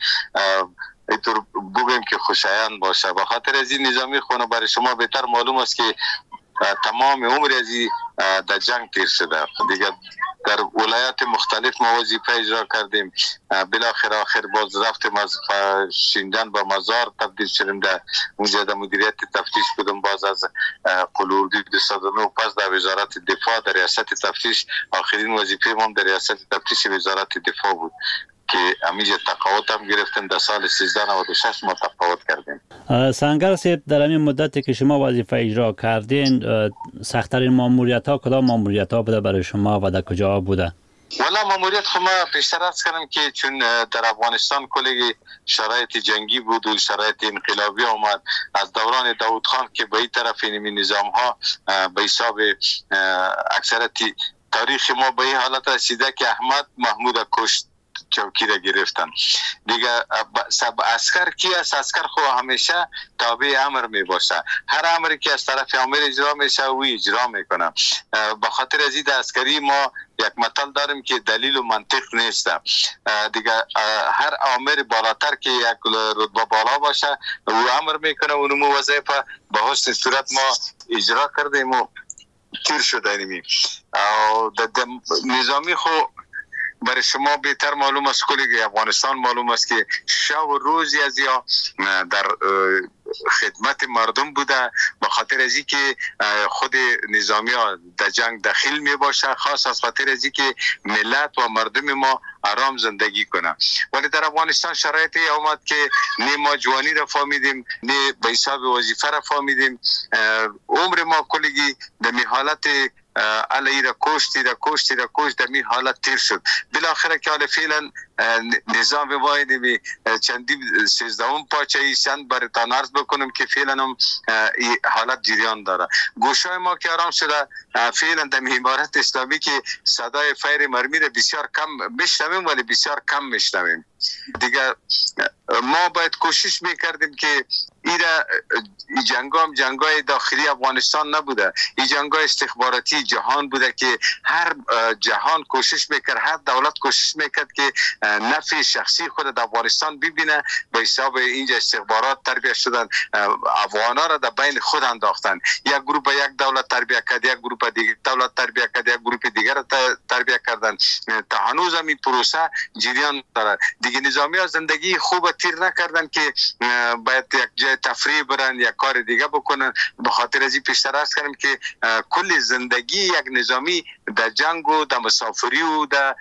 اینطور بگیم که خوشایند باشه. با خاطر از این نظامی خونه برای شما بهتر معلوم است که تمام عمر ازی در جنگ تیر شده. دیگه در ولایات مختلف ما وظیفه اجرا کردیم. بالاخره آخر باز رفتیم از شیندن به مزار تبدیل شدیم. در اونجا در مدیریت تفتیش بودم. باز از قلوردی 209 پس در وزارت دفاع در ریاست تفتیش. آخرین وظیفه ما در ریاست تفتیش وزارت دفاع بود که همیشه تقاعد هم گرفتیم. در سال 1396 ما تقاعد کردیم. سنگر صاحب، در همین مدتی که شما وظیفه اجرا کردین، سخت‌ترین ماموریت‌ها کدام ماموریت‌ها بوده برای شما و در کجا بوده؟ والا ماموریت خو ما بیشتر از کردم که چون در افغانستان کلی شرایط جنگی بود و شرایط انقلابی آمد. از دوران داود خان که به این طرف این نظام ها به حساب اکثرت تاریخ ما به این حالت رسیده که احمد محمود کشت، چوکی را گرفتن دیگه. عسکر کی است؟ عسکر خو همیشه تابع امر می باشه. هر امری که از طرف امیر اجرا میشه او اجرا میکنه. به خاطر از این عسکری ما یک متل داریم که دلیل و منطق نیست دیگه. هر امر بالاتر که یک رتبه بالا باشه او امر میکنه، اونمو وظیفه به حسن صورت ما اجرا کردیم و تیر شدیم. در نظامی خو برای شما بهتر معلوم است، کلی افغانستان معلوم است که شب و روزی از یا در خدمت مردم بوده. به خاطر از این که خود نظامی ها در جنگ داخل می باشه، خاص از خاطر از این که ملت و مردم ما آرام زندگی کنه. ولی در افغانستان شرایطی آمد که نه ما جوانی را فهمیدیم، نه به حساب وظیفه را فهمیدیم. عمر ما کلی در حالت علی را کشت در می حالت تیر شد. بالاخره که حالا فعلا نظام واحد می چندی 13 پاچه ایشان برتان عرض بکنم که فعلا هم حالت جریان داره. گوشای ما که آرام شده، فعلا در امارت اسلامی که صدای فیر مرمی را بسیار کم میشنویم، ولی بسیار کم میشنویم دیگه. ما باید کوشش میکردیم که این جنگای داخلی افغانستان نبوده، این جنگای استخباراتی جهان بوده که هر جهان کوشش میکرد، هر دولت کوشش میکرد که نفع شخصی خود در افغانستان ببینه. به حساب اینجا استخبارات تربیت شدن، افغانا را در بین خود انداختن. یک گروه یک دولت تربیت کرد، یک گروه دیگر دولت تربیت کرد، یک گروه دیگر تربیت کردن. تا هنوز هم این پروسه جریان داره دیگه. دیگه نظامی ها زندگی خوب تیر نکردن که باید یک جای تفریح برن یا کار دیگه بکنن. به خاطر از این پیشتر عرض کردم که کل زندگی یک نظامی در جنگ و در مسافری و در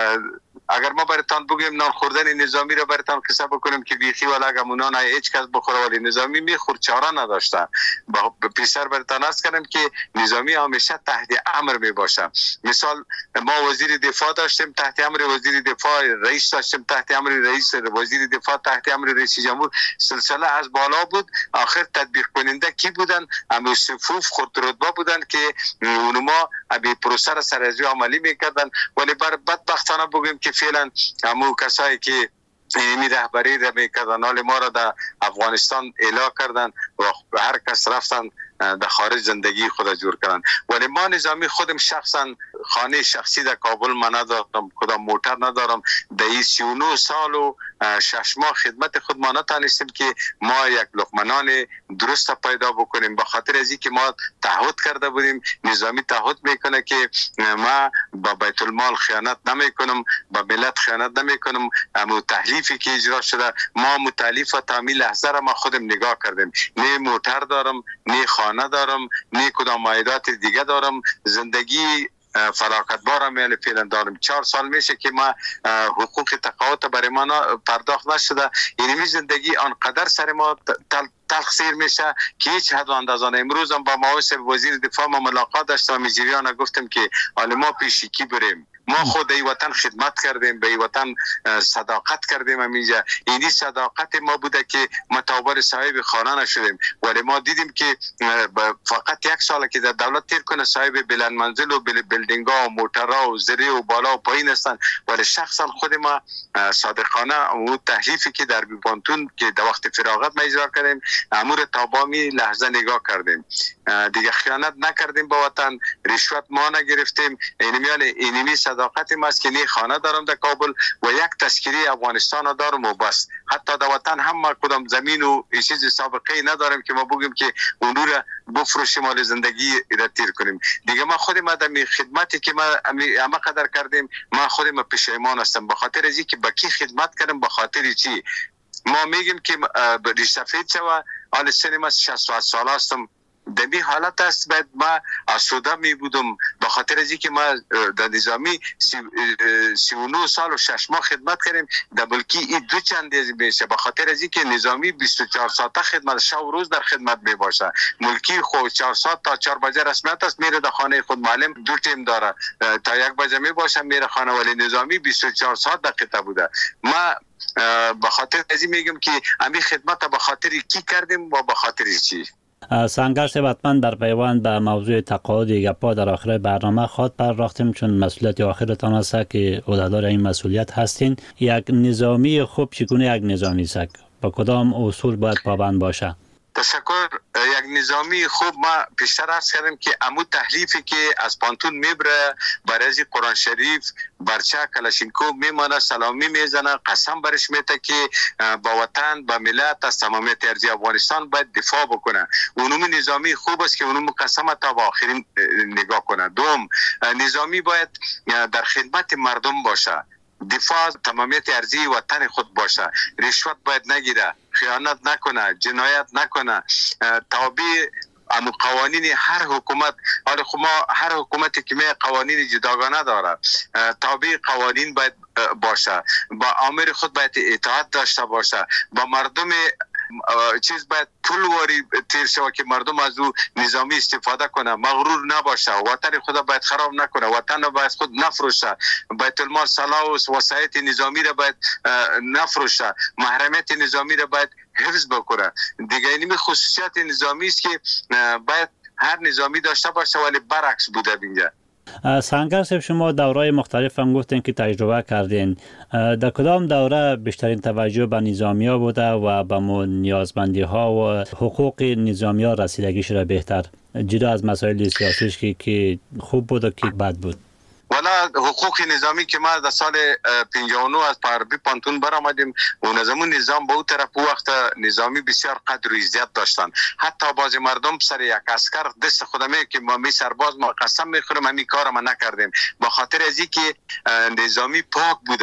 اگر ما براتان بگیم نان خوردن نظامی رو براتان قصه بکنیم که بیخی ولا گمونان هیچ کس بخوره ولی نظامی میخور چاره نداشته. پیشتر براتان عرض کردم که نظامی همیشه تحت امر می باشه. مثال ما وزیر دفاع داشتیم تحت امر وزیر دفاع، رئیس داشتیم تحت امر رئیس، وزیر دفاع تحت امر رئیس جمهور. سلسله از بالا بود. آخر تطبیق کننده کی بودن؟ همه صفوف خود رتبه بودن که اونما ابی پروسه را سر از عملی میکردن. ولی بر بدبختانه بگیم که فعلا همو کسایی که این رهبری را میکردن حال ما را در افغانستان اعلا کردن و هر کس رفتن در خارج زندگی خود جور کردن. ولی ما نظامی خودم شخصا خانه شخصی در کابل من ندارم، کدام موتر ندارم. در این 39 سال و 6 ماه خدمت خود ما نتانستیم که ما یک لقمنان درست پیدا بکنیم. به خاطر از اینکه ما تعهد کرده بودیم، نظامی تعهد میکنه که ما با بیت المال خیانت نمیکنم، با ملت خیانت نمیکنم. اما تحلیفی که اجرا شده ما متعلیف و تعمیل لحظه را ما خودم نگاه کردیم. نه موتر دارم، نه خانه دارم، نه کدام عایدات دیگه دارم. زندگی فلاکتبار هم فعلا دارم. 4 سال میشه که ما حقوق تقاعد برای ما پرداخت نشده. یعنی زندگی آنقدر سر ما تلخ میشه که هیچ حد و اندازه. امروز هم با معاوض وزیر دفاع ما ملاقات داشتم. میجریان گفتم که حالا ما پیشکی بریم. ما خود ای وطن خدمت کردیم، به ای وطن صداقت کردیم. همینجا اینی صداقت ما بوده که متوبر صاحب خانه نشدیم. ولی ما دیدیم که فقط 1 سال که در دولت تیر کنه صاحب بلند منزل و بلدینگ ها و موترها و زری و بالا و پایین هستن. ولی شخصا خود ما صادقانه و تحلیفی که در بیپانتون که در وقت فراغت ما اجرا کردیم امور تابامی لحظه نگاه کردیم. دیگه خیانت نکردیم با وطن، رشوت ما نگرفتیم. اینمی صداقت ما است که نه خانه دارم در کابل و یک تذکره افغانستان دارم و بس. حتی در وطن هم ما کدام زمین و چیز سابقه نداریم که ما بگیم که اون رو بفروشیم مال زندگی را تیر کنیم. دیگه ما خود ما در خدمتی که ما همه قدر کردیم ما خود ما پشیمان هستم. به خاطر از اینکه با کی خدمت کردم، به خاطر چی ما میگیم که ریش سفید شوه. حال سن ما 60 سال هستم. در این حالت است باید ما آسوده می بودم. به خاطر از اینکه ما در نظامی 39 سال و 6 ماه خدمت کردیم. در بلکی این 2 چند میشه. به خاطر از اینکه نظامی 24 ساعته خدمت، شب و روز در خدمت می باشه. ملکی خود 4 ساعت تا 4 بجه رسمیت است، میره در خانه خود. معلم 2 تیم داره تا 1 بجه می باشه میره خانه. ولی نظامی 24 ساعت دقیقه بوده. ما به خاطر از این میگم که همین خدمت به خاطر کی کردیم و به خاطر چی. سنگر صاحب، حتما در پیوند به موضوع تقاعد گپا در آخر برنامه خود پرداختیم، چون مسئولیت آخرتان است که عهدهدار این مسئولیت هستین. یک نظامی خوب چگونه یک نظامی است؟ با کدام اصول باید پابند باشه؟ تشکر. یک نظامی خوب ما پیشتر عرض کردیم که عمود تحلیفی که از پانتون میبره برای قرآن شریف برچه کلاشینکوف میمانه، سلامی میزنه، قسم برش میته که با وطن با ملت از تمامیت ارضی افغانستان باید دفاع بکنه. اونم نظامی خوب است که اونم قسم تا با آخرین نگاه کنه. دوم، نظامی باید در خدمت مردم باشه، دفاع تمامیت ارضی وطن خود باشه، رشوت باید نگیره، خیانت نکنه، جنایت نکنه، تابع قوانین هر حکومت. حالا خب ما هر حکومتی که قوانین جداگانه داره، تابع قوانین باید باشه، با آمر خود باید اطاعت داشته باشه، با مردم چیز باید پول واری تیر شود که مردم از او نظامی استفاده کنه، مغرور نباشه، وطن خود باید خراب نکنه، وطن باید خود نفروشه، بیت المال صلاح و وسایت نظامی را باید نفروشه، محرمیت نظامی را باید حفظ بکنه. دیگه اینمی خصوصیت نظامی است که باید هر نظامی داشته باشه، ولی برعکس بوده اینجا. سنگر صاحب، شما دورهای مختلف هم گفتین که تجربه کردین. در کدام دوره بیشترین توجه به نظامی ها بوده و به نیازمندی ها و حقوق نظامی ها رسیدگیش را بهتر، جدا از مسائل سیاسیش که خوب بود و که بد بود؟ والا حقوق نظامی که ما در سال 59 از پاربی پانتون برآمدیم، اون زمان نظام به اون طرف وقت نظامی بسیار قدر و عزت داشتن. حتی بعضی مردم سر یک عسکر دست خودمه که ما می سرباز ما قسم میخوریم همین کار ما نکردیم، با خاطر از اینکه نظامی پاک بوده،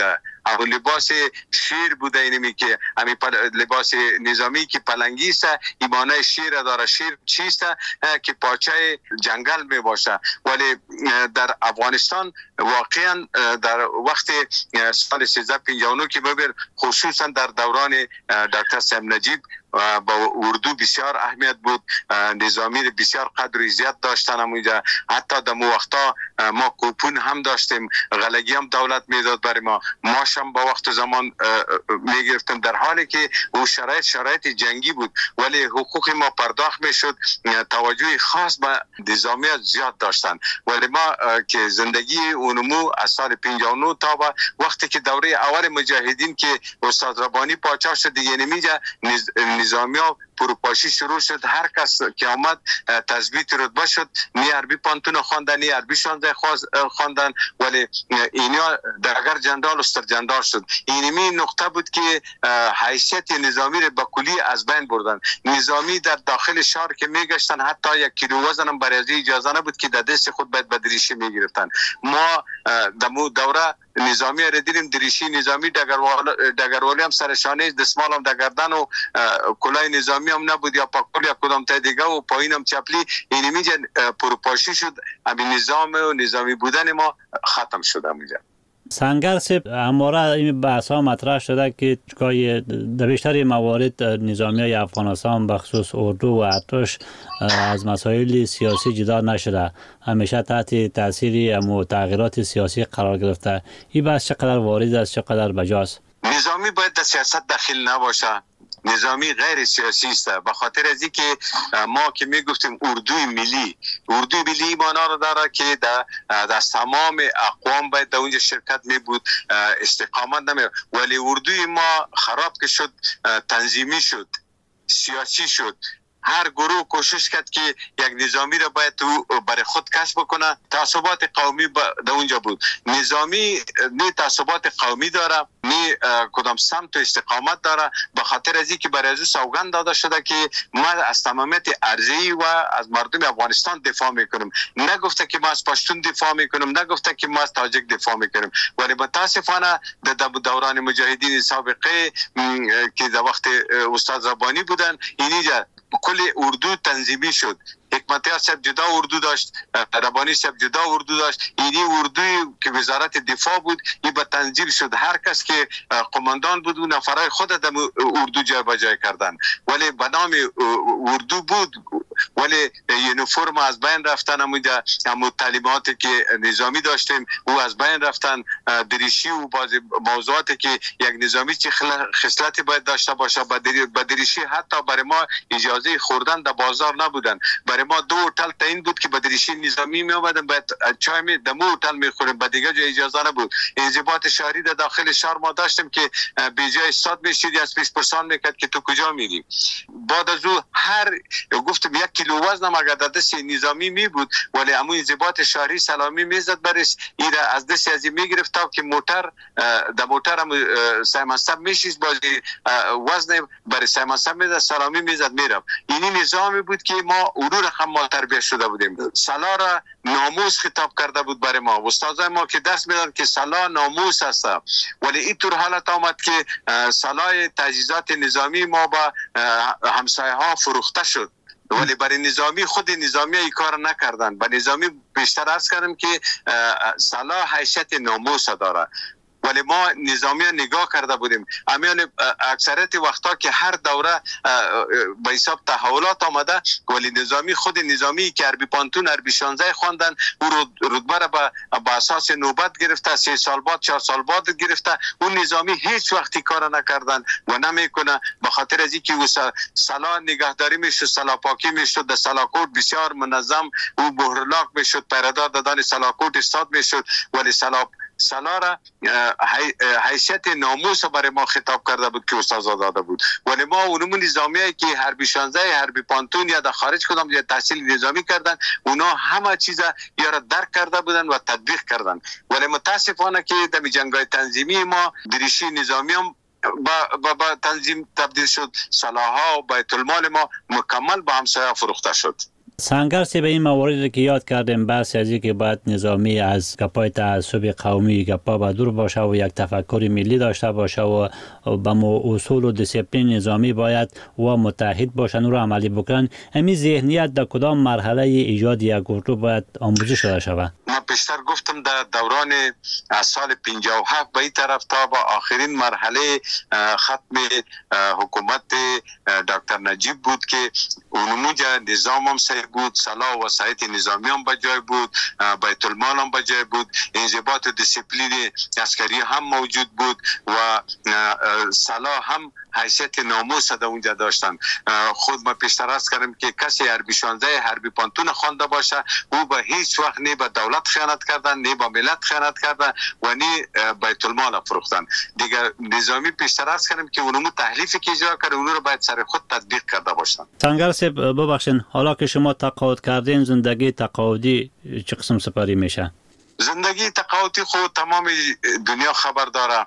او لباس شیر بوده، اینمی که همین لباس نظامی که پلنگی است، ایمانه شیر داره. شیر چیست که پاچه جنگل می باشه. ولی در افغانستان واقعا در وقت سال 1359 که ببین خصوصا در دوران دکتر صاحب نجیب با اردو بسیار اهمیت بود، نظامی بسیار قدر و عزت داشتن اونجا. حتی در مو وقتا ما کوپون هم داشتیم، غلگی هم دولت میداد برای ما، ماش هم با وقت و زمان میگرفتیم، در حالی که او شرایط جنگی بود ولی حقوق ما پرداخت میشد. توجه خاص به نظامیت زیاد داشتن. ولی ما که زندگی اونمو از سال 59 تا به وقتی که دوره اول مجاهدین که استاد ربانی پاچا شد دیگه نمیجا نظامی ها پروپاشی شروع شد. هر کس که آمد تثبیت رتبه شد، نی عربی پانتون خواندن، نی عربی 16 خواندن، ولی اینا درگر جندال و سرجندال شد. اینمی نقطه بود که حیثیت نظامی رو به کلی از بین بردن. نظامی در داخل شهر که میگشتن حتی 1 کیلو وزن هم برای اجازه نبود که در دست خود باید به دریشه میگرفتن. ما دمو دوره نظامی را دیدیم، دریشی نظامی، دگروالی هم سرشانه، دستمال هم دگردن و کلاه نظامی هم نبود یا پاکول یا کدام تا دیگه و پایین هم چپلی. اینمی پروپاشی شد. همین نظام و نظامی بودن ما ختم شد. همینجا سنگر سب همواره این بحث ها مطرح شده که در بیشتر موارد نظامی های افغانستان بخصوص اردو و ارتش از مسائل سیاسی جدا نشده، همیشه تحت تاثیر تغییرات سیاسی قرار گرفته. این بحث چقدر وارد است، چقدر بجاست؟ نظامی باید در سیاست داخل نباشه. نظامی غیر سیاسی است، به خاطر از اینکه ما که میگفتیم اردوی ملی معنا رو داره که در تمام اقوام باید در اونجا شرکت می بود، استقامت نمی. ولی اردوی ما خراب که شد، تنظیمی شد، سیاسی شد. هر گروه کوشش کرد که یک نظامی را باید برای خود کسب بکنه. تعصبات قومی در اونجا بود. نظامی نه تعصبات قومی داره، نه کدام سمت و استقامت داره، به خاطر از اینکه برای از سوگند داده شده که ما از تمامیت ارضی و از مردم افغانستان دفاع میکنیم. نگفته که ما از پشتون دفاع میکنیم، نگفته که ما از تاجک دفاع میکنیم. ولی متاسفانه در دوران مجاهدین سابقه که در وقت استاد ربانی بودن، اینجا کل اردو تنظیمی شد. حکمتیار صاحب جدا اردو داشت، ربانی صاحب جدا اردو داشت. اینی اردوی که وزارت دفاع بود این به تنظیم شد. هر کس که قماندان بود و نفرای خود در اردو جای به جای کردن. ولی به نام اردو بود، ولی یونیفرم از بین رفتن. همون تعلیماتی که نظامی داشتیم او از بین رفتن. دریشی و بعضی موضوعاتی که یک نظامی چه خصلتی باید داشته باشه به دریشی حتی برای ما اجازه خوردن در بازار نبودن. برای ما 2 هتل تعیین بود که به دریشی نظامی می آمدن، باید چای می دمو هتل می خوریم، به دیگه جای اجازه نبود. انضباط شهری در داخل شهر ما داشتیم که به جای استاد میشید از پیش پرسان میکرد که تو کجا میری. بعد از او هر گفتم 1 کیلو وزن اگر در دست نظامی می بود، ولی همون انضباط شهری سلامی میزد برش، ایرا از دست از می گرفت تا که موتر در موتر هم سیمنسب میشید، بازی وزن برای سیمنسب میزد، سلامی میزد میرم. اینی نظامی بود که ما رقم ما تربیت شده بودیم. سلا را ناموس خطاب کرده بود برای ما. استادای ما که دست میدن که سلا ناموس است، ولی اینطور حالت آمد که سلای تجهیزات نظامی ما با همسایه ها فروخته شد. ولی برای نظامی خود نظامی ای کار نکردن. به نظامی بیشتر عرض کردم که سلا حیثیت ناموس داره. ولی ما نظامی ها نگاه کرده بودیم. امیال اکثریت وقتا که هر دوره به حساب تحولات آمده، ولی نظامی خود نظامی که عربی پانتون عربی 16 خواندن او رتبه را به اساس نوبت گرفته، 3 سال بعد 4 سال بعد گرفته. اون نظامی هیچ وقتی کار نکردن و نمیکنه، به خاطر از اینکه سلا نگهداری میشد، سلا پاکی میشد، در سلاکوت بسیار منظم او بهرلاک میشد، پیردار دادن سلاکوت استاد میشد. ولی سلا را حیثیت ناموس برای ما خطاب کرده بود که استاد داده بود. ولی ما اونمون نظامیه که حربی 16 حربی پانتون یا در خارج کدام یا تحصیل نظامی کردن، اونا همه چیز یا را درک کرده بودن و تطبیق کردن. ولی متاسفانه که در جنگای تنظیمی ما دریشی نظامی هم با تنظیم تبدیل شد. سلاح‌ها و بیت المال ما مکمل با همسایه فروخته شد. سنگر سی به این مواردی که یاد کردیم، بحث از اینکه باید نظامی از گپای تعصب قومی گپا به دور باشه و یک تفکر ملی داشته باشه و به اصول و دیسیپلین نظامی باید و متحد باشن و رو عملی بکنن. همین ذهنیت در کدام مرحله ایجاد یک گروه باید آموزش داده شود؟ من پیشتر گفتم در دوران از سال 57 به این طرف تا با آخرین مرحله ختم حکومت دکتر نجیب بود که اونموجه نظام هم صحیح بود، سلاح و وسایط نظامی هم بجای بود، بیت المال هم بجای بود، انضباط و دیسیپلین عسکری هم موجود بود و سلاح هم حیثیت ناموس در اونجا داشتن. خود ما پیشتر عرض کردم که کسی حربی 16 حربی پانتون خوانده باشه او به هیچ وقت نه به دولت خیانت کردن، نه به ملت خیانت کردن و نه بیت المال فروختن. دیگه نظامی پیشتر عرض کردم که اونمو تحلیفی که اجرا کرده اونو رو باید سر خود تطبیق کرده باشن. سنگر صاحب ببخشید، حالا که شما تقاعد کردین، زندگی تقاعدی چه قسم سپری میشه؟ زندگی تقاعدی خود تمام دنیا خبر داره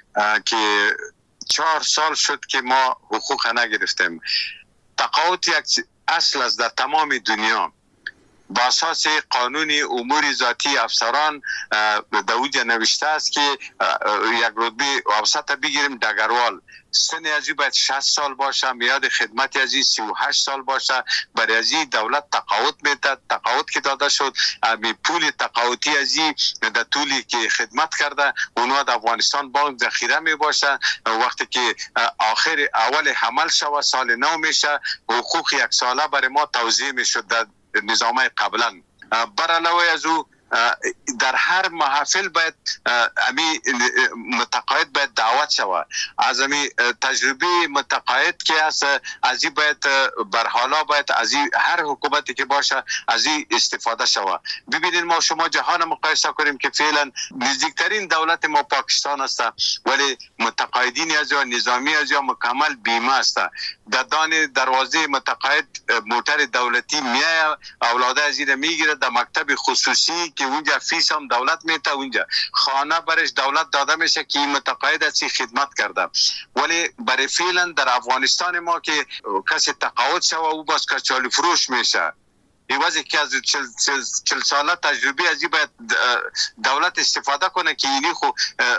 که 4 سال شد که ما حقوق نگرفتیم. تقاعد یک اصل است در تمام دنیا. با اساس قانون امور ذاتی افسران در اوجه نوشته است که یک رتبه اوسط بگیریم دگروال، سن ازی باید 60 سال باشه، میاد خدمت ازی 38 سال باشه. برای ازی دولت تقاعد میده. تقاعد که داده شد، پول تقاعدی ازی در طولی که خدمت کرده اونها در افغانستان بانک ذخیره می باشه. وقتی که آخر اول حمل شود سال 9 میشه، حقوق یک ساله برای ما توزیع میشد در نظامه قبلا. بر علاوه از او در هر محفل باید امی متقاعد باید دعوت شود. از امی تجربه متقاعد که است از این باید بر حالا باید از هر حکومتی که باشه از این استفاده شود. ببینید ما شما جهان مقایسه کنیم که فعلا نزدیکترین دولت ما پاکستان است ولی متقاعدین از یا نظامی از یا مکمل بیمه است. در دان دروازه متقاعد موتر دولتی میای اولاده از این میگیره در مکتب خصوصی که اونجا فیس هم دولت میته، اونجا خانه برش دولت داده میشه که متقاعد از خدمت کرده. ولی برای فعلا در افغانستان ما که کسی تقاعد شوه او باز کچالی فروش میشه. ایوازی که از 40 ساله تجربه ازی باید دولت استفاده کنه که اینی خو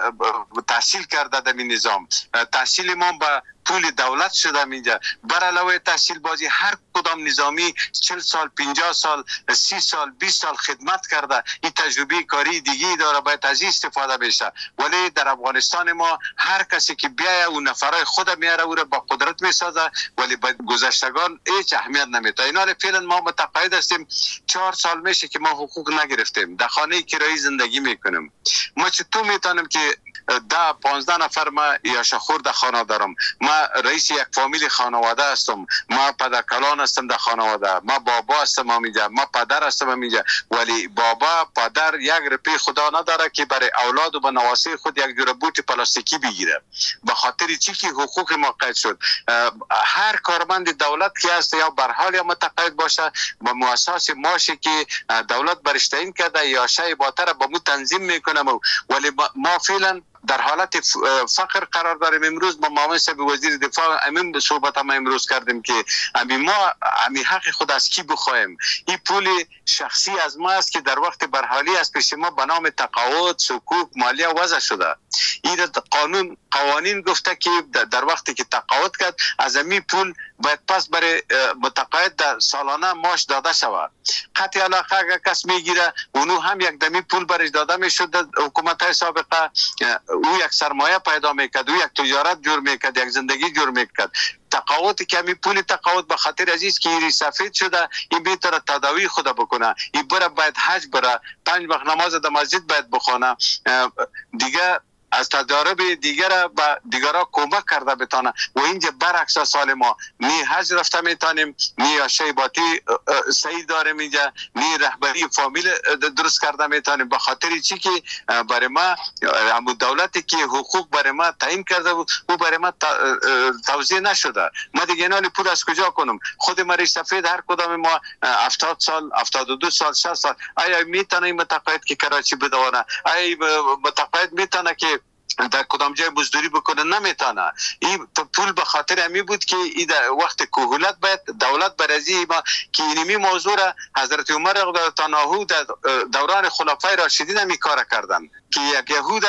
تحصیل کرده در این نظام. تحصیل ما با پول دولت شده اینجا. بر علاوه تحصیل بازی هر کدام نظامی 40 سال 50 سال 30 سال 20 سال خدمت کرده، این تجربه کاری دیگه داره، باید از این استفاده بشه. ولی در افغانستان ما هر کسی که بیایه اون نفرای خود میاره او را با قدرت میسازه ولی با گذشتگان هیچ اهمیت نمیده. اینا فعلا ما متقاعد هستیم. 4 سال میشه که ما حقوق نگرفتیم، در خانه کرایی زندگی میکنیم. ما چطور میتونیم که 10-15 نفر ما یاشخور در خانه دارم، ما رئیس یک فامیل خانواده هستم، ما پدرکلان هستم در خانواده، ما بابا هستم اینجا، ما پدر هستم اینجا. ولی بابا پدر یک روپیه خدا نداره که برای اولاد و به نواسه خود یک جور بوت پلاستیکی بگیره. به خاطر چی که حقوق ما قید شد. هر کارمند دولت که هست یا بر حال یا متقاعد باشه با مؤسسه ماشی که دولت برش تعیین کرده یا شای باتر با مو تنظیم میکنه. ولی ما فعلا در حالت فقر قرار داریم. امروز با معاون صاحب وزیر دفاع امین به صحبت ما امروز کردیم که ما حق خود از کی بخوایم. این پول شخصی از ما است که در وقت برحالی از پیش ما به نام تقاعد، صکوک، مالیه وضع شده. این قوانین گفته که در وقتی که تقاعد کرد از این پول باید پس برای متقاعد در سالانه معاش داده شود. قطع علاقه اگر کس میگیره اونو هم یک دمی پول برش داده میشد. حکومت های سابقه او یک سرمایه پیدا میکرد، او یک تجارت جور میکرد، یک زندگی جور میکرد. تقاعد که می پول تقاعد به خاطر عزیز که این سفید شده این بهتره تداوی خود بکنه. این بره باید حج بره، 5 وقت نماز در مسجد باید بخونه. دیگه از تجارب دیگر به دیگرها کمک کرده بتانه. و اینجا برعکس سال ما نی حج رفته میتونیم، نی شیباتی صحیح داریم اینجا، نی رهبری فامیل درست کرده میتونیم. به خاطر چی که برای ما همون دولتی که حقوق برای ما تعیین کرده بود او برای ما توزیع نشده. ما دیگه اینا پول از کجا کنم؟ خود ما ریش سفید هر کدام ما 70 سال 72 سال 60 سال آیا میتونه متقاعد که کراچی بدونه؟ آیا متقاعد میتونه که در کدام جای مزدوری بکنه نمیتونه. این پول به خاطر امی بود که این وقت کهولت باید دولت برازی ما که اینمی موضوع را حضرت عمر رضی الله عنه در دوران خلفای راشدین هم کار کردن که یک یهود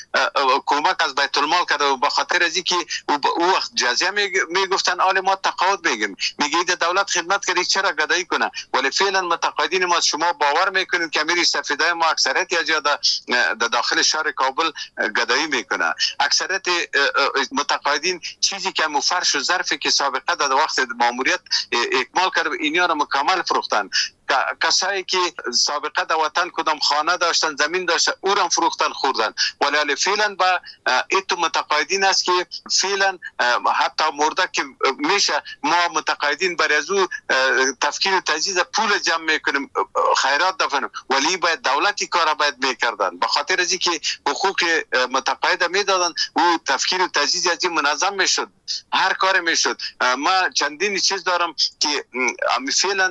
کمک از بیت المال کرده و به خاطر از اینکه او وقت جزیه میگفتن آل ما تقاعد میگیم، میگه این دولت خدمت کرده چرا گدایی کنه، ولی فعلا متقاعدین ما شما باور میکنید که امیر سفیدای ما اکثریت یا در داخل شهر کابل گدایی میکنه. اکثریت متقاعدین چیزی که فرش و ظرفی که سابقه در وقت ماموریت اکمال کرده اینیا را مکمل فروختن. کسایی که سابقه در وطن کدام خانه داشتن زمین داشتن او را فروختن خوردن، ولی فعلا با ایتو متقاعدین است که فعلا حتی مرده که میشه ما متقاعدین برای از او تفکیر و تجهیز پول جمع میکنیم خیرات دفنیم، ولی باید دولتی کار باید میکردن به خاطر از اینکه حقوق متقاعد میدادن او تفکیر و تجهیز از این منظم میشد، هر کار میشد. ما چندین چیز دارم که فعلا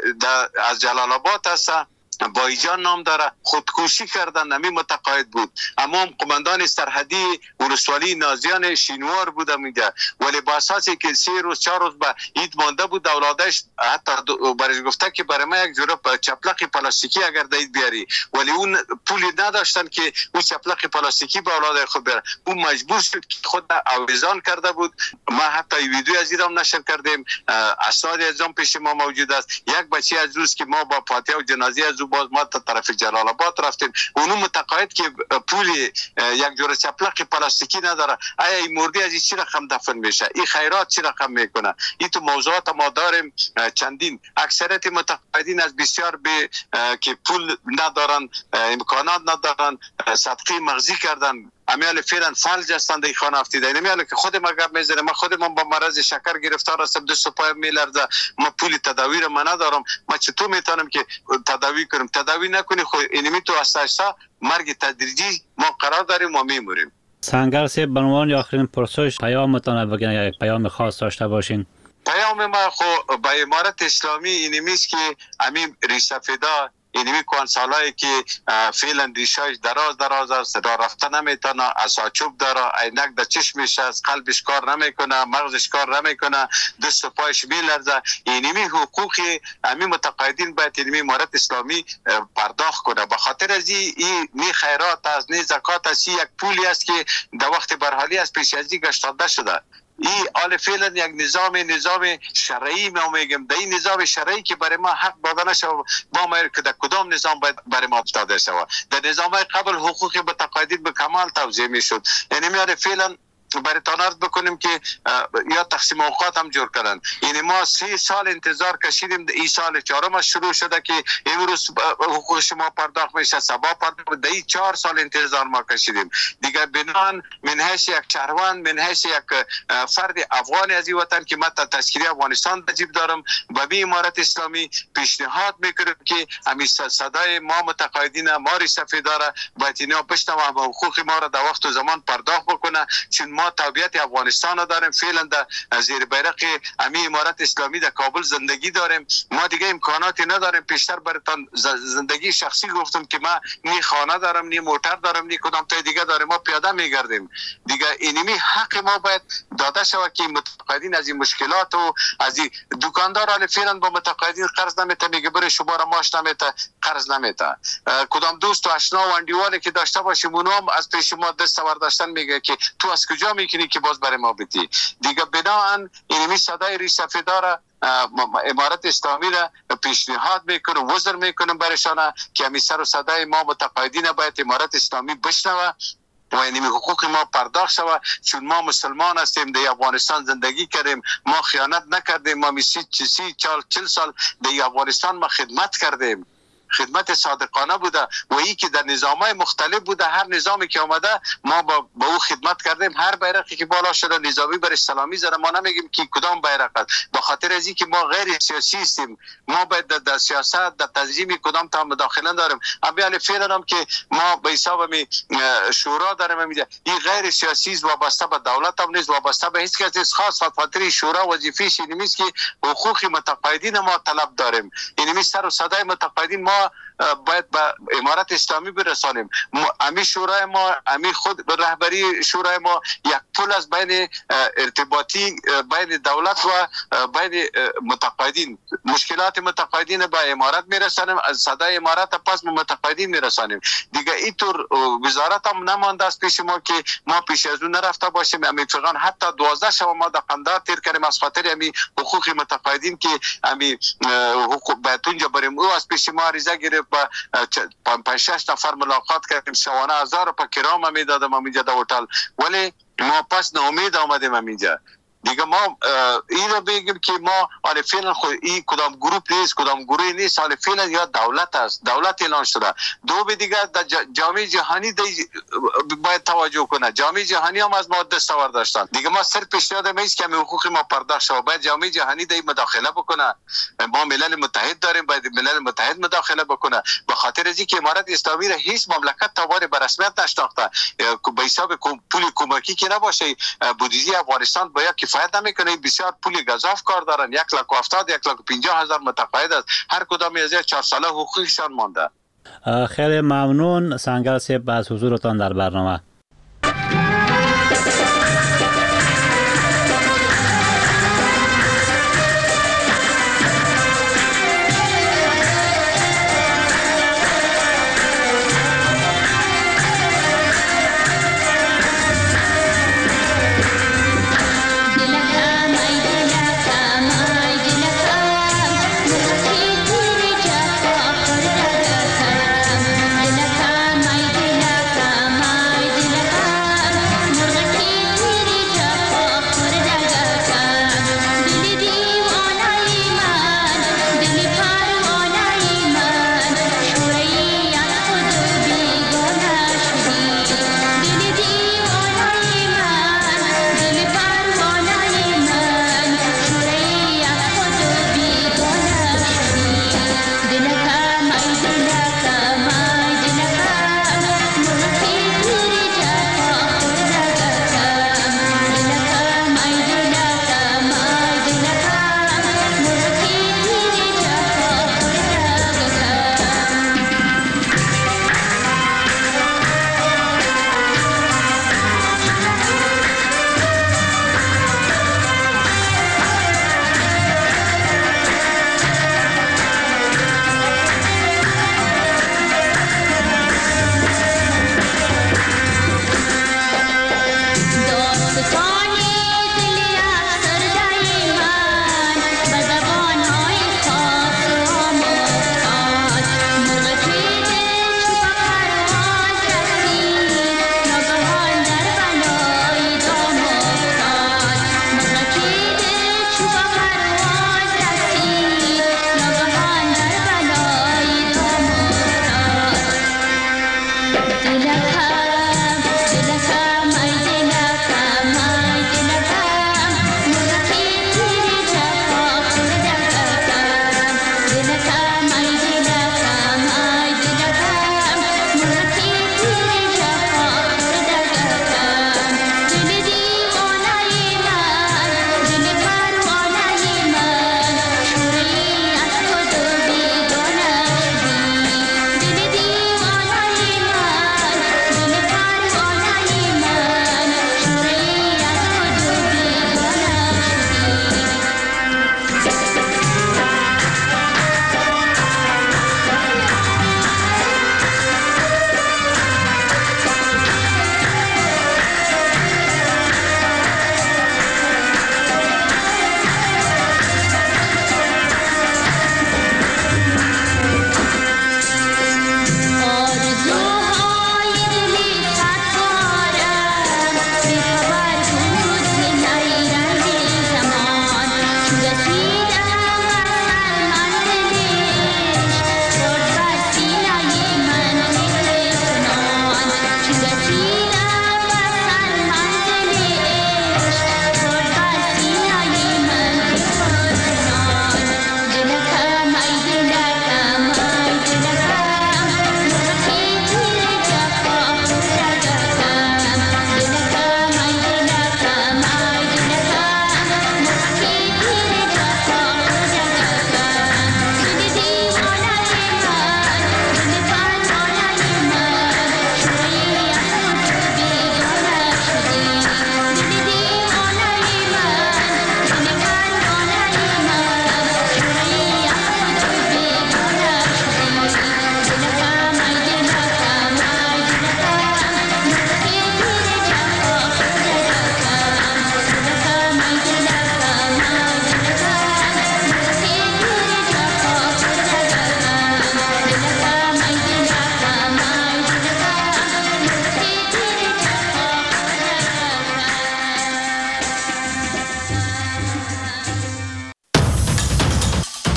از جلال آباد هست بایجان نام داره خودکشی کردن، نمی متقاعد بود، اما قماندان سرحدی ولسوالی نازیان شینوار بوده میده، ولی با اساسی که 3 روز 4 روز به عید مانده بود اولادش حتی برای گفته که برای ما یک جوره چپلق پلاستیکی اگر دید بیاری، ولی اون پولی نداشتن که اون چپلق پلاستیکی به اولاد خود بیاره، اون مجبور شد که خود آویزان کرده بود. ما حتی ویدیو از ایران نشر کردیم، اسناد از اون پیش ما موجود است. یک بچه از روز که ما با فاتحه و جنازه از باز ما تا طرف جلال آباد رفتیم، اونو متقاعد که پولی یک جور چپلق پلاستیکی نداره، آیا این مردی از این چی رقم دفن میشه، این خیرات چی رقم میکنه؟ این تو موضوعات ما داریم چندین. اکثریت متقاعدین از بسیار که پول ندارن، امکانات ندارن، صدقه مغزی کردن، امیال فعلا فلج هستند این خانه افتیده. امیال که خود ما گپ میزنه، ما خودمون با مرض شکر گرفتار هستم، دست و پایم میلرزه، ما پول تداوی رو من ندارم، ما چطور میتونم که تداوی کنم؟ تداوی نکنی خود اینمی تو استاشتا مرگ تدریجی ما قرار داریم و میموریم. سنگر صاحب به عنوان آخرین پرسش پیامتان بگین، یک پیام خاص داشته باشین. پیام ما خو به امارت اسلامی اینمیست که امیم ریسفیدا اینمی کانسالایی که فعلا ریشایش دراز است، راه رفته نمیتونه، اساچوب داره، عینک در چشمش است، قلبش کار نمیکنه، مغزش کار نمیکنه، دست و پایش میلرزه. اینمی حقوقی امی متقاعدین باید اینمی امارت اسلامی پرداخت کنه. به خاطر از این نی خیرات است، نی زکات است، یک پولی است که در وقت برحالی از پیش از این گشتاده شده. این آل فعلا یک نظام شرعی ما میگم، در این نظام شرعی که برای ما حق داده نشه با ما که در کدام نظام باید برای ما داده شود. در نظام قبل حقوق متقاعدین به کمال توزیع میشد، یعنی میاد فعلا برای تانارد بکنیم که یا تقسیم اوقات هم جور کردن. یعنی ما 3 سال انتظار کشیدیم، این سال 4م شروع شده که امروز حقوق شما پرداخت میشه، سبا پرداخت، در 4 سال انتظار ما کشیدیم دیگه. بنان من حیث یک شهروند، من حیث یک فرد افغانی از این وطن که من تشکیل افغانستان وجیب دارم، و به امارت اسلامی پیشنهاد میکنم که همین صدای ما متقاعدین ما سفیداره باید اینا بشنوه و حقوق ما را در وقت و زمان پرداخت بکنه، چون ما تابعیت افغانستان داریم، فعلا در زیر بیرق امی امارت اسلامی در کابل زندگی داریم، ما دیگه امکاناتی نداریم. پیشتر براتون زندگی شخصی گفتم که ما نی خانه دارم، نی موتر دارم، نی کدام تا دیگه داریم، ما پیاده میگردیم دیگه. اینمی حق ما باید داده شود که متقاعدین از این مشکلات و از این دکاندار حال فعلا با متقاعدین قرض نمیته، میگه بره شما را ماش نمیته، قرض نمیته. کدام دوست و آشنا و اندیوالی که داشته باشیم اونم از پیش ما دست برداشتن میگه که تو از کجا میکنی که باز برای ما بدی دیگه. بناهن اینمی صدای ریسفیدار امارت اسلامی را پیشنهاد میکنم، وزر میکنم برشانه که همی سر و صدای ما متقاعدین باید امارت اسلامی بشنوه و اینمی حقوق ما پرداخت شود، چون ما مسلمان هستیم، در افغانستان زندگی کردیم، ما خیانت نکردیم، ما 40 سال در افغانستان ما خدمت کردیم، خدمت صادقانه بوده و ای که در نظامای مختلف بوده، هر نظامی که آمده ما با او خدمت کردیم، هر بیرقی که بالا شده نظامی بر اسلامی زده، ما نمیگیم که کدام بیرق است، به خاطر از اینکه ما غیر سیاسی هستیم، ما باید در سیاست در تنظیم کدام تا مداخله داریم. اما فعلا هم که ما به حساب شورا داریم، این غیر سیاسی است، وابسته به دولت هم نیست، وابسته به هیچ کس نیست، خاص خاطر شورا وظیفه‌ش این نیست که حقوق متقاعدین ما طلب داریم. یعنی سر و صدای متقاعدین ما باید به امارت اسلامی برسانیم. امی شورای ما، امی خود رهبری شورای ما یک پل از بین ارتباطی بین دولت و بین متقاعدین، مشکلات متقاعدین به امارت میرسانیم، از صدای امارت پس به متقاعدین میرسانیم. دیگه اینطور وزارت هم نمانده است پیش ما که ما پیش از اون نرفته باشیم. امی فقط حتی 12 شب ما در قندار تیر کردیم از خاطر امی حقوق متقاعدین که امی حقوق باید اونجا بریم. او از پیش ما عریضه گرفت، با 5-6 نفر ملاقات کردیم، شوانه 1000 روپیه کرام میدادم اینجا در هتل، ولی ما پس ناامید آمدیم اینجا. دیگه ما این رو بگیم که ما حالا فعلا این کدام گروپ نیست، کدام گروهی نیست، حالا فعلا یا دولت است، دولت اعلان شده. دو به دیگه جامعه جهانی باید توجه کنه. جامعه جهانی هم از ما دستاورد داشتن. دیگه ما صرف پیشنهاد میست که حقوق ما پرداخت شه، باید جامعه جهانی دی مداخله بکنه. ما ملل متحد داریم، باید ملل متحد مداخله بکنه. به خاطر از اینکه امارت اسلامی را هیچ مملکت تا به رسمیت نشناخته، به حساب پول کمکی که نباشه، بودجه افغانستان باید کفایت نمیکنه. بسیار پول گزاف کار دارن، 1,70,000 1,50,000 متقاعد است، هر کدام از 4 ساله حقوقشان مانده. خیلی ممنون سنگر صاحب از حضورتان در برنامه.